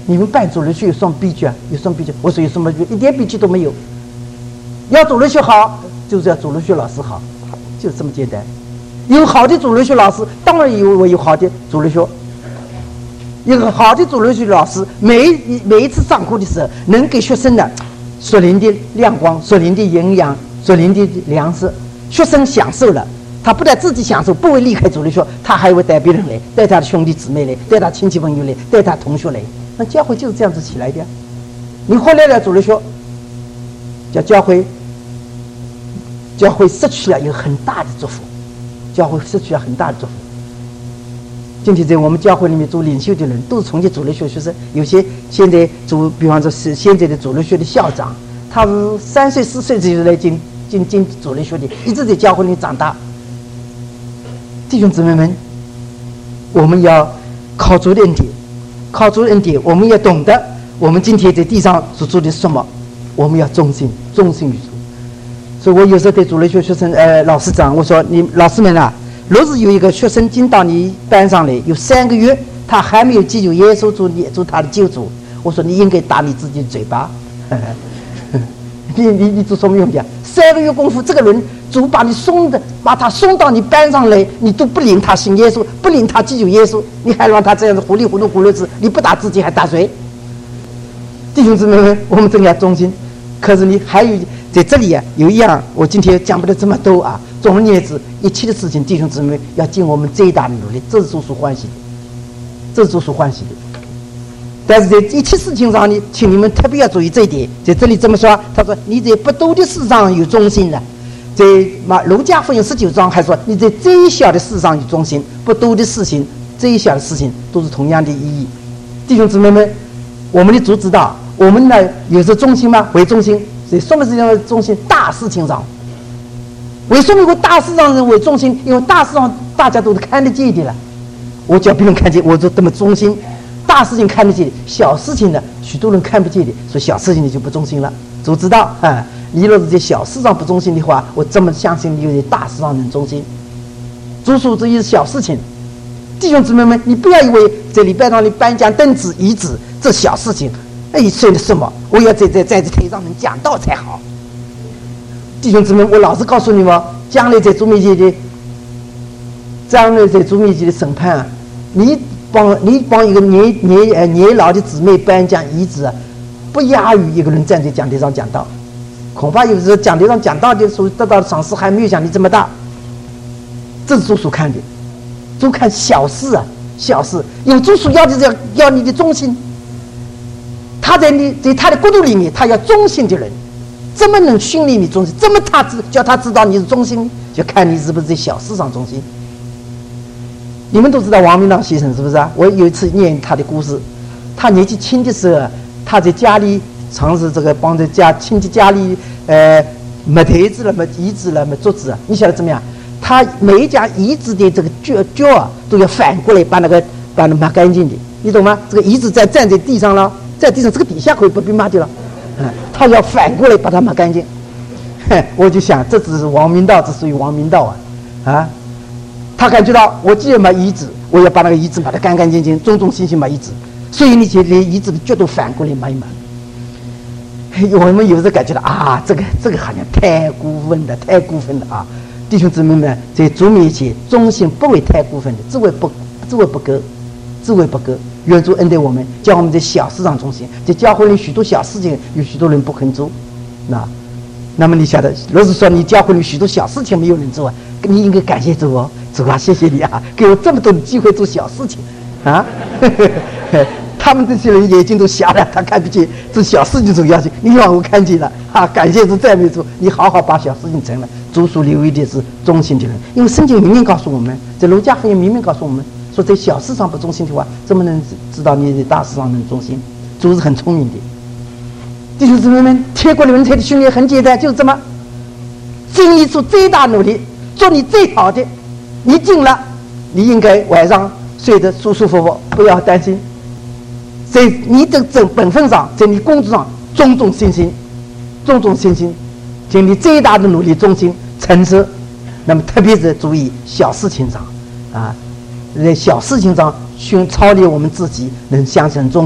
你们办主日学有什么秘诀啊？有什么秘诀？我说有什么秘诀？一点秘诀都没有。要主日学好，就是要主日学老师好，就这么简单。有好的主日学老师，当然有我有好的主日学。一个好的主日学老师，每一每一次上课的时候，能给学生的属灵的亮光、属灵的营养、属灵的粮食，学生享受了。他不但自己享受，不会离开主日学，他还会带别人来，带他的兄弟姊妹来，带他亲戚朋友来，带他同学来。那教会就是这样子起来的。你后来的主日学，叫教会，教会失去了一个很大的祝福，教会失去了很大的祝福。今天在我们教会里面做领袖的人，都是从前主日学学生。有些现在做，比方说是现在的主日学的校长，他是三岁四岁就来进进进主日学的，一直在教会里长大。弟兄姊妹们，我们要靠主的恩典，靠主的恩典，我们要懂得，我们今天在地上所做的是什么，我们要忠心，忠心于主。所以我有时候对主日学学生，呃，老师讲，我说你老师们啊。若是有一个学生进到你班上来，有三个月，他还没有记住耶稣做做他的救主，我说你应该打你自己的嘴巴。你你你做什么用的？三个月功夫，这个人主把你送的，把他送到你班上来，你都不领他信耶稣，不领他记住耶稣，你还让他这样子糊里糊涂糊里子，你不打自己还打谁？弟兄姊妹们，我们真要忠心。可是你还有在这里啊，有一样我今天讲不了这么多啊。总而言之，一切的事情，弟兄姊妹要尽我们最大的努力，这是主所欢喜的，这是主所欢喜的。但是在一切事情上呢，请你们特别要注意这一点。在这里这么说，他说你在不多的事上有忠心了。在马路加福音十九章还说你在最小的事上有忠心，不多的事情，最小的事情都是同样的意义。弟兄姊妹们，我们的主知道，我们呢有时忠心吗？为忠心，在什么事情上忠心？大事情上。为什么为大事上人为忠心？因为大事上大家都是看得见的了。我叫别人看见，我就这么忠心。大事情看得见的，小事情呢，许多人看不见的，所以小事情你就不忠心了。主知道啊，你若是在小事上不忠心的话，我这么相信你在大事上能忠心。主说这些小事情，弟兄姊妹们，你不要以为在礼拜堂里颁奖、登子、遗子这小事情，哎，算的什么？我要在在在这台上能讲道才好。弟兄姊妹，我老实告诉你们，将来在主面前的，将来在主面前的审判啊，你帮你帮一个年年呃年老的姊妹颁奖遗子啊，不亚于一个人站在讲台上讲道。恐怕有时候讲台上讲道的时候得到的赏识还没有像你这么大。这是主所看的，主看小事啊，小事，因为主所要的是要要你的忠心。他在你在他的国度里面，他要忠心的人。怎么能训练你忠心？怎么他知叫他知道你是忠心？就看你是不是在小事上忠心。你们都知道王明堂先生是不是啊？我有一次念他的故事，他年纪轻的时候，他在家里尝试这个帮着家亲戚家里呃没台子了、没椅子了、没桌子啊，你晓得怎么样？他每一家椅子的这个脚脚啊，都要反过来把那个把它抹干净的，你懂吗？这个椅子在站在地上了，在地上这个底下可以不被抹掉了。他要反过来把它抹干净，我就想，这只是王明道，这属于王明道啊！啊，他感觉到我既然抹椅子，我要把那个椅子抹得干干净净，忠忠心心抹椅子，所以你就连椅子的脚都反过来抹一抹。我们有时感觉到啊，这个这个好像太过分了，太过分了啊！弟兄姊妹们，在主面前忠心不为太过分的，只为不只为不够，只为不够。愿主恩待我们，叫我们在小事上忠心。在教会里许多小事情，有许多人不肯做。那，那么你晓得，若是说你教会里许多小事情没有人做啊，你应该感谢主哦，主啊，谢谢你啊，给我这么多的机会做小事情啊。他们这些人眼睛都瞎了，他看不见这小事情重要性，你让我看见了啊！感谢主，赞美主，你好好把小事情成了。主所留意的是忠心的人，因为圣经明明告诉我们，在路加福音明明告诉我们。说在小事上不忠心的话，怎么能知道你在大事上能忠心？主是很聪明的。弟兄姊妹们，天国人才的训练很简单，就是这么尽力做最大努力，做你最好的。你进了，你应该晚上睡得舒舒服服，不要担心。在你的本本分上，在你工作上，忠忠心心，忠忠心心，尽你最大的努力，忠心诚实。那么特别是注意小事情上啊。在小事情上，去操练我们自己，能相信忠心。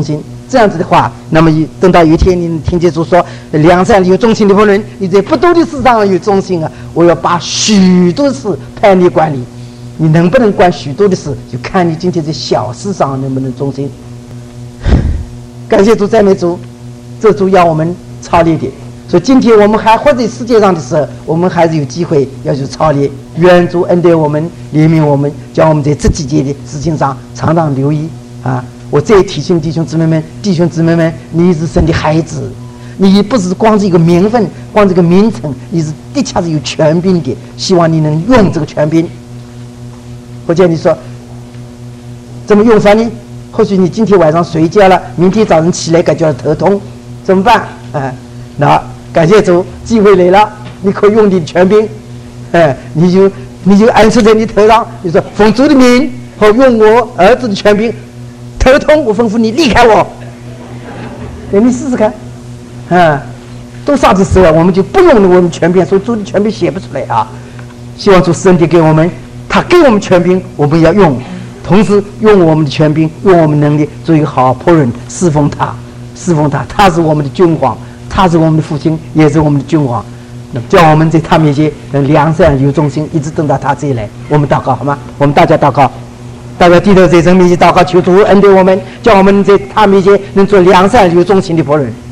这样子的话，那么等到有一天你听见主说良善有忠心的仆人，你在不多的事上有忠心啊，我要把许多事派你管理。你能不能管许多的事，就看你今天在小事上能不能忠心。感谢主，赞美主，这主要我们操练的。所以今天我们还活在世界上的时候，我们还是有机会要去操练。愿主恩待我们，怜悯我们，叫我们在这几件的事情上常常留意啊！我再提醒弟兄姊妹们，弟兄姊妹们，你是神的孩子，你不是光是一个名分，光这个名称，你是的确是有权柄的。希望你能用这个权柄。或者你说怎么用法呢？或许你今天晚上睡觉了，明天早上起来感觉到头痛，怎么办？哎，那感谢主，机会来了，你可以用你的权柄，哎，你就你就安设在你头上，你说奉主的名和用我儿子的权柄，头痛我吩咐你离开我，给你试试看，啊，都啥子时候我们就不用我们权柄，所以主的权柄写不出来啊。希望主身体给我们。他给我们权柄，我们要用，同时用我们的权柄，用我们能力做一个好仆人，侍奉他，侍奉他。他是我们的君王，他是我们的父亲，也是我们的君王。那么叫我们在他面前能良善有忠心，一直等到他这一来。我们祷告好吗？我们大家祷告，大家低头在神面前祷告，求主恩待我们，叫我们在他面前能做良善有忠心的仆人。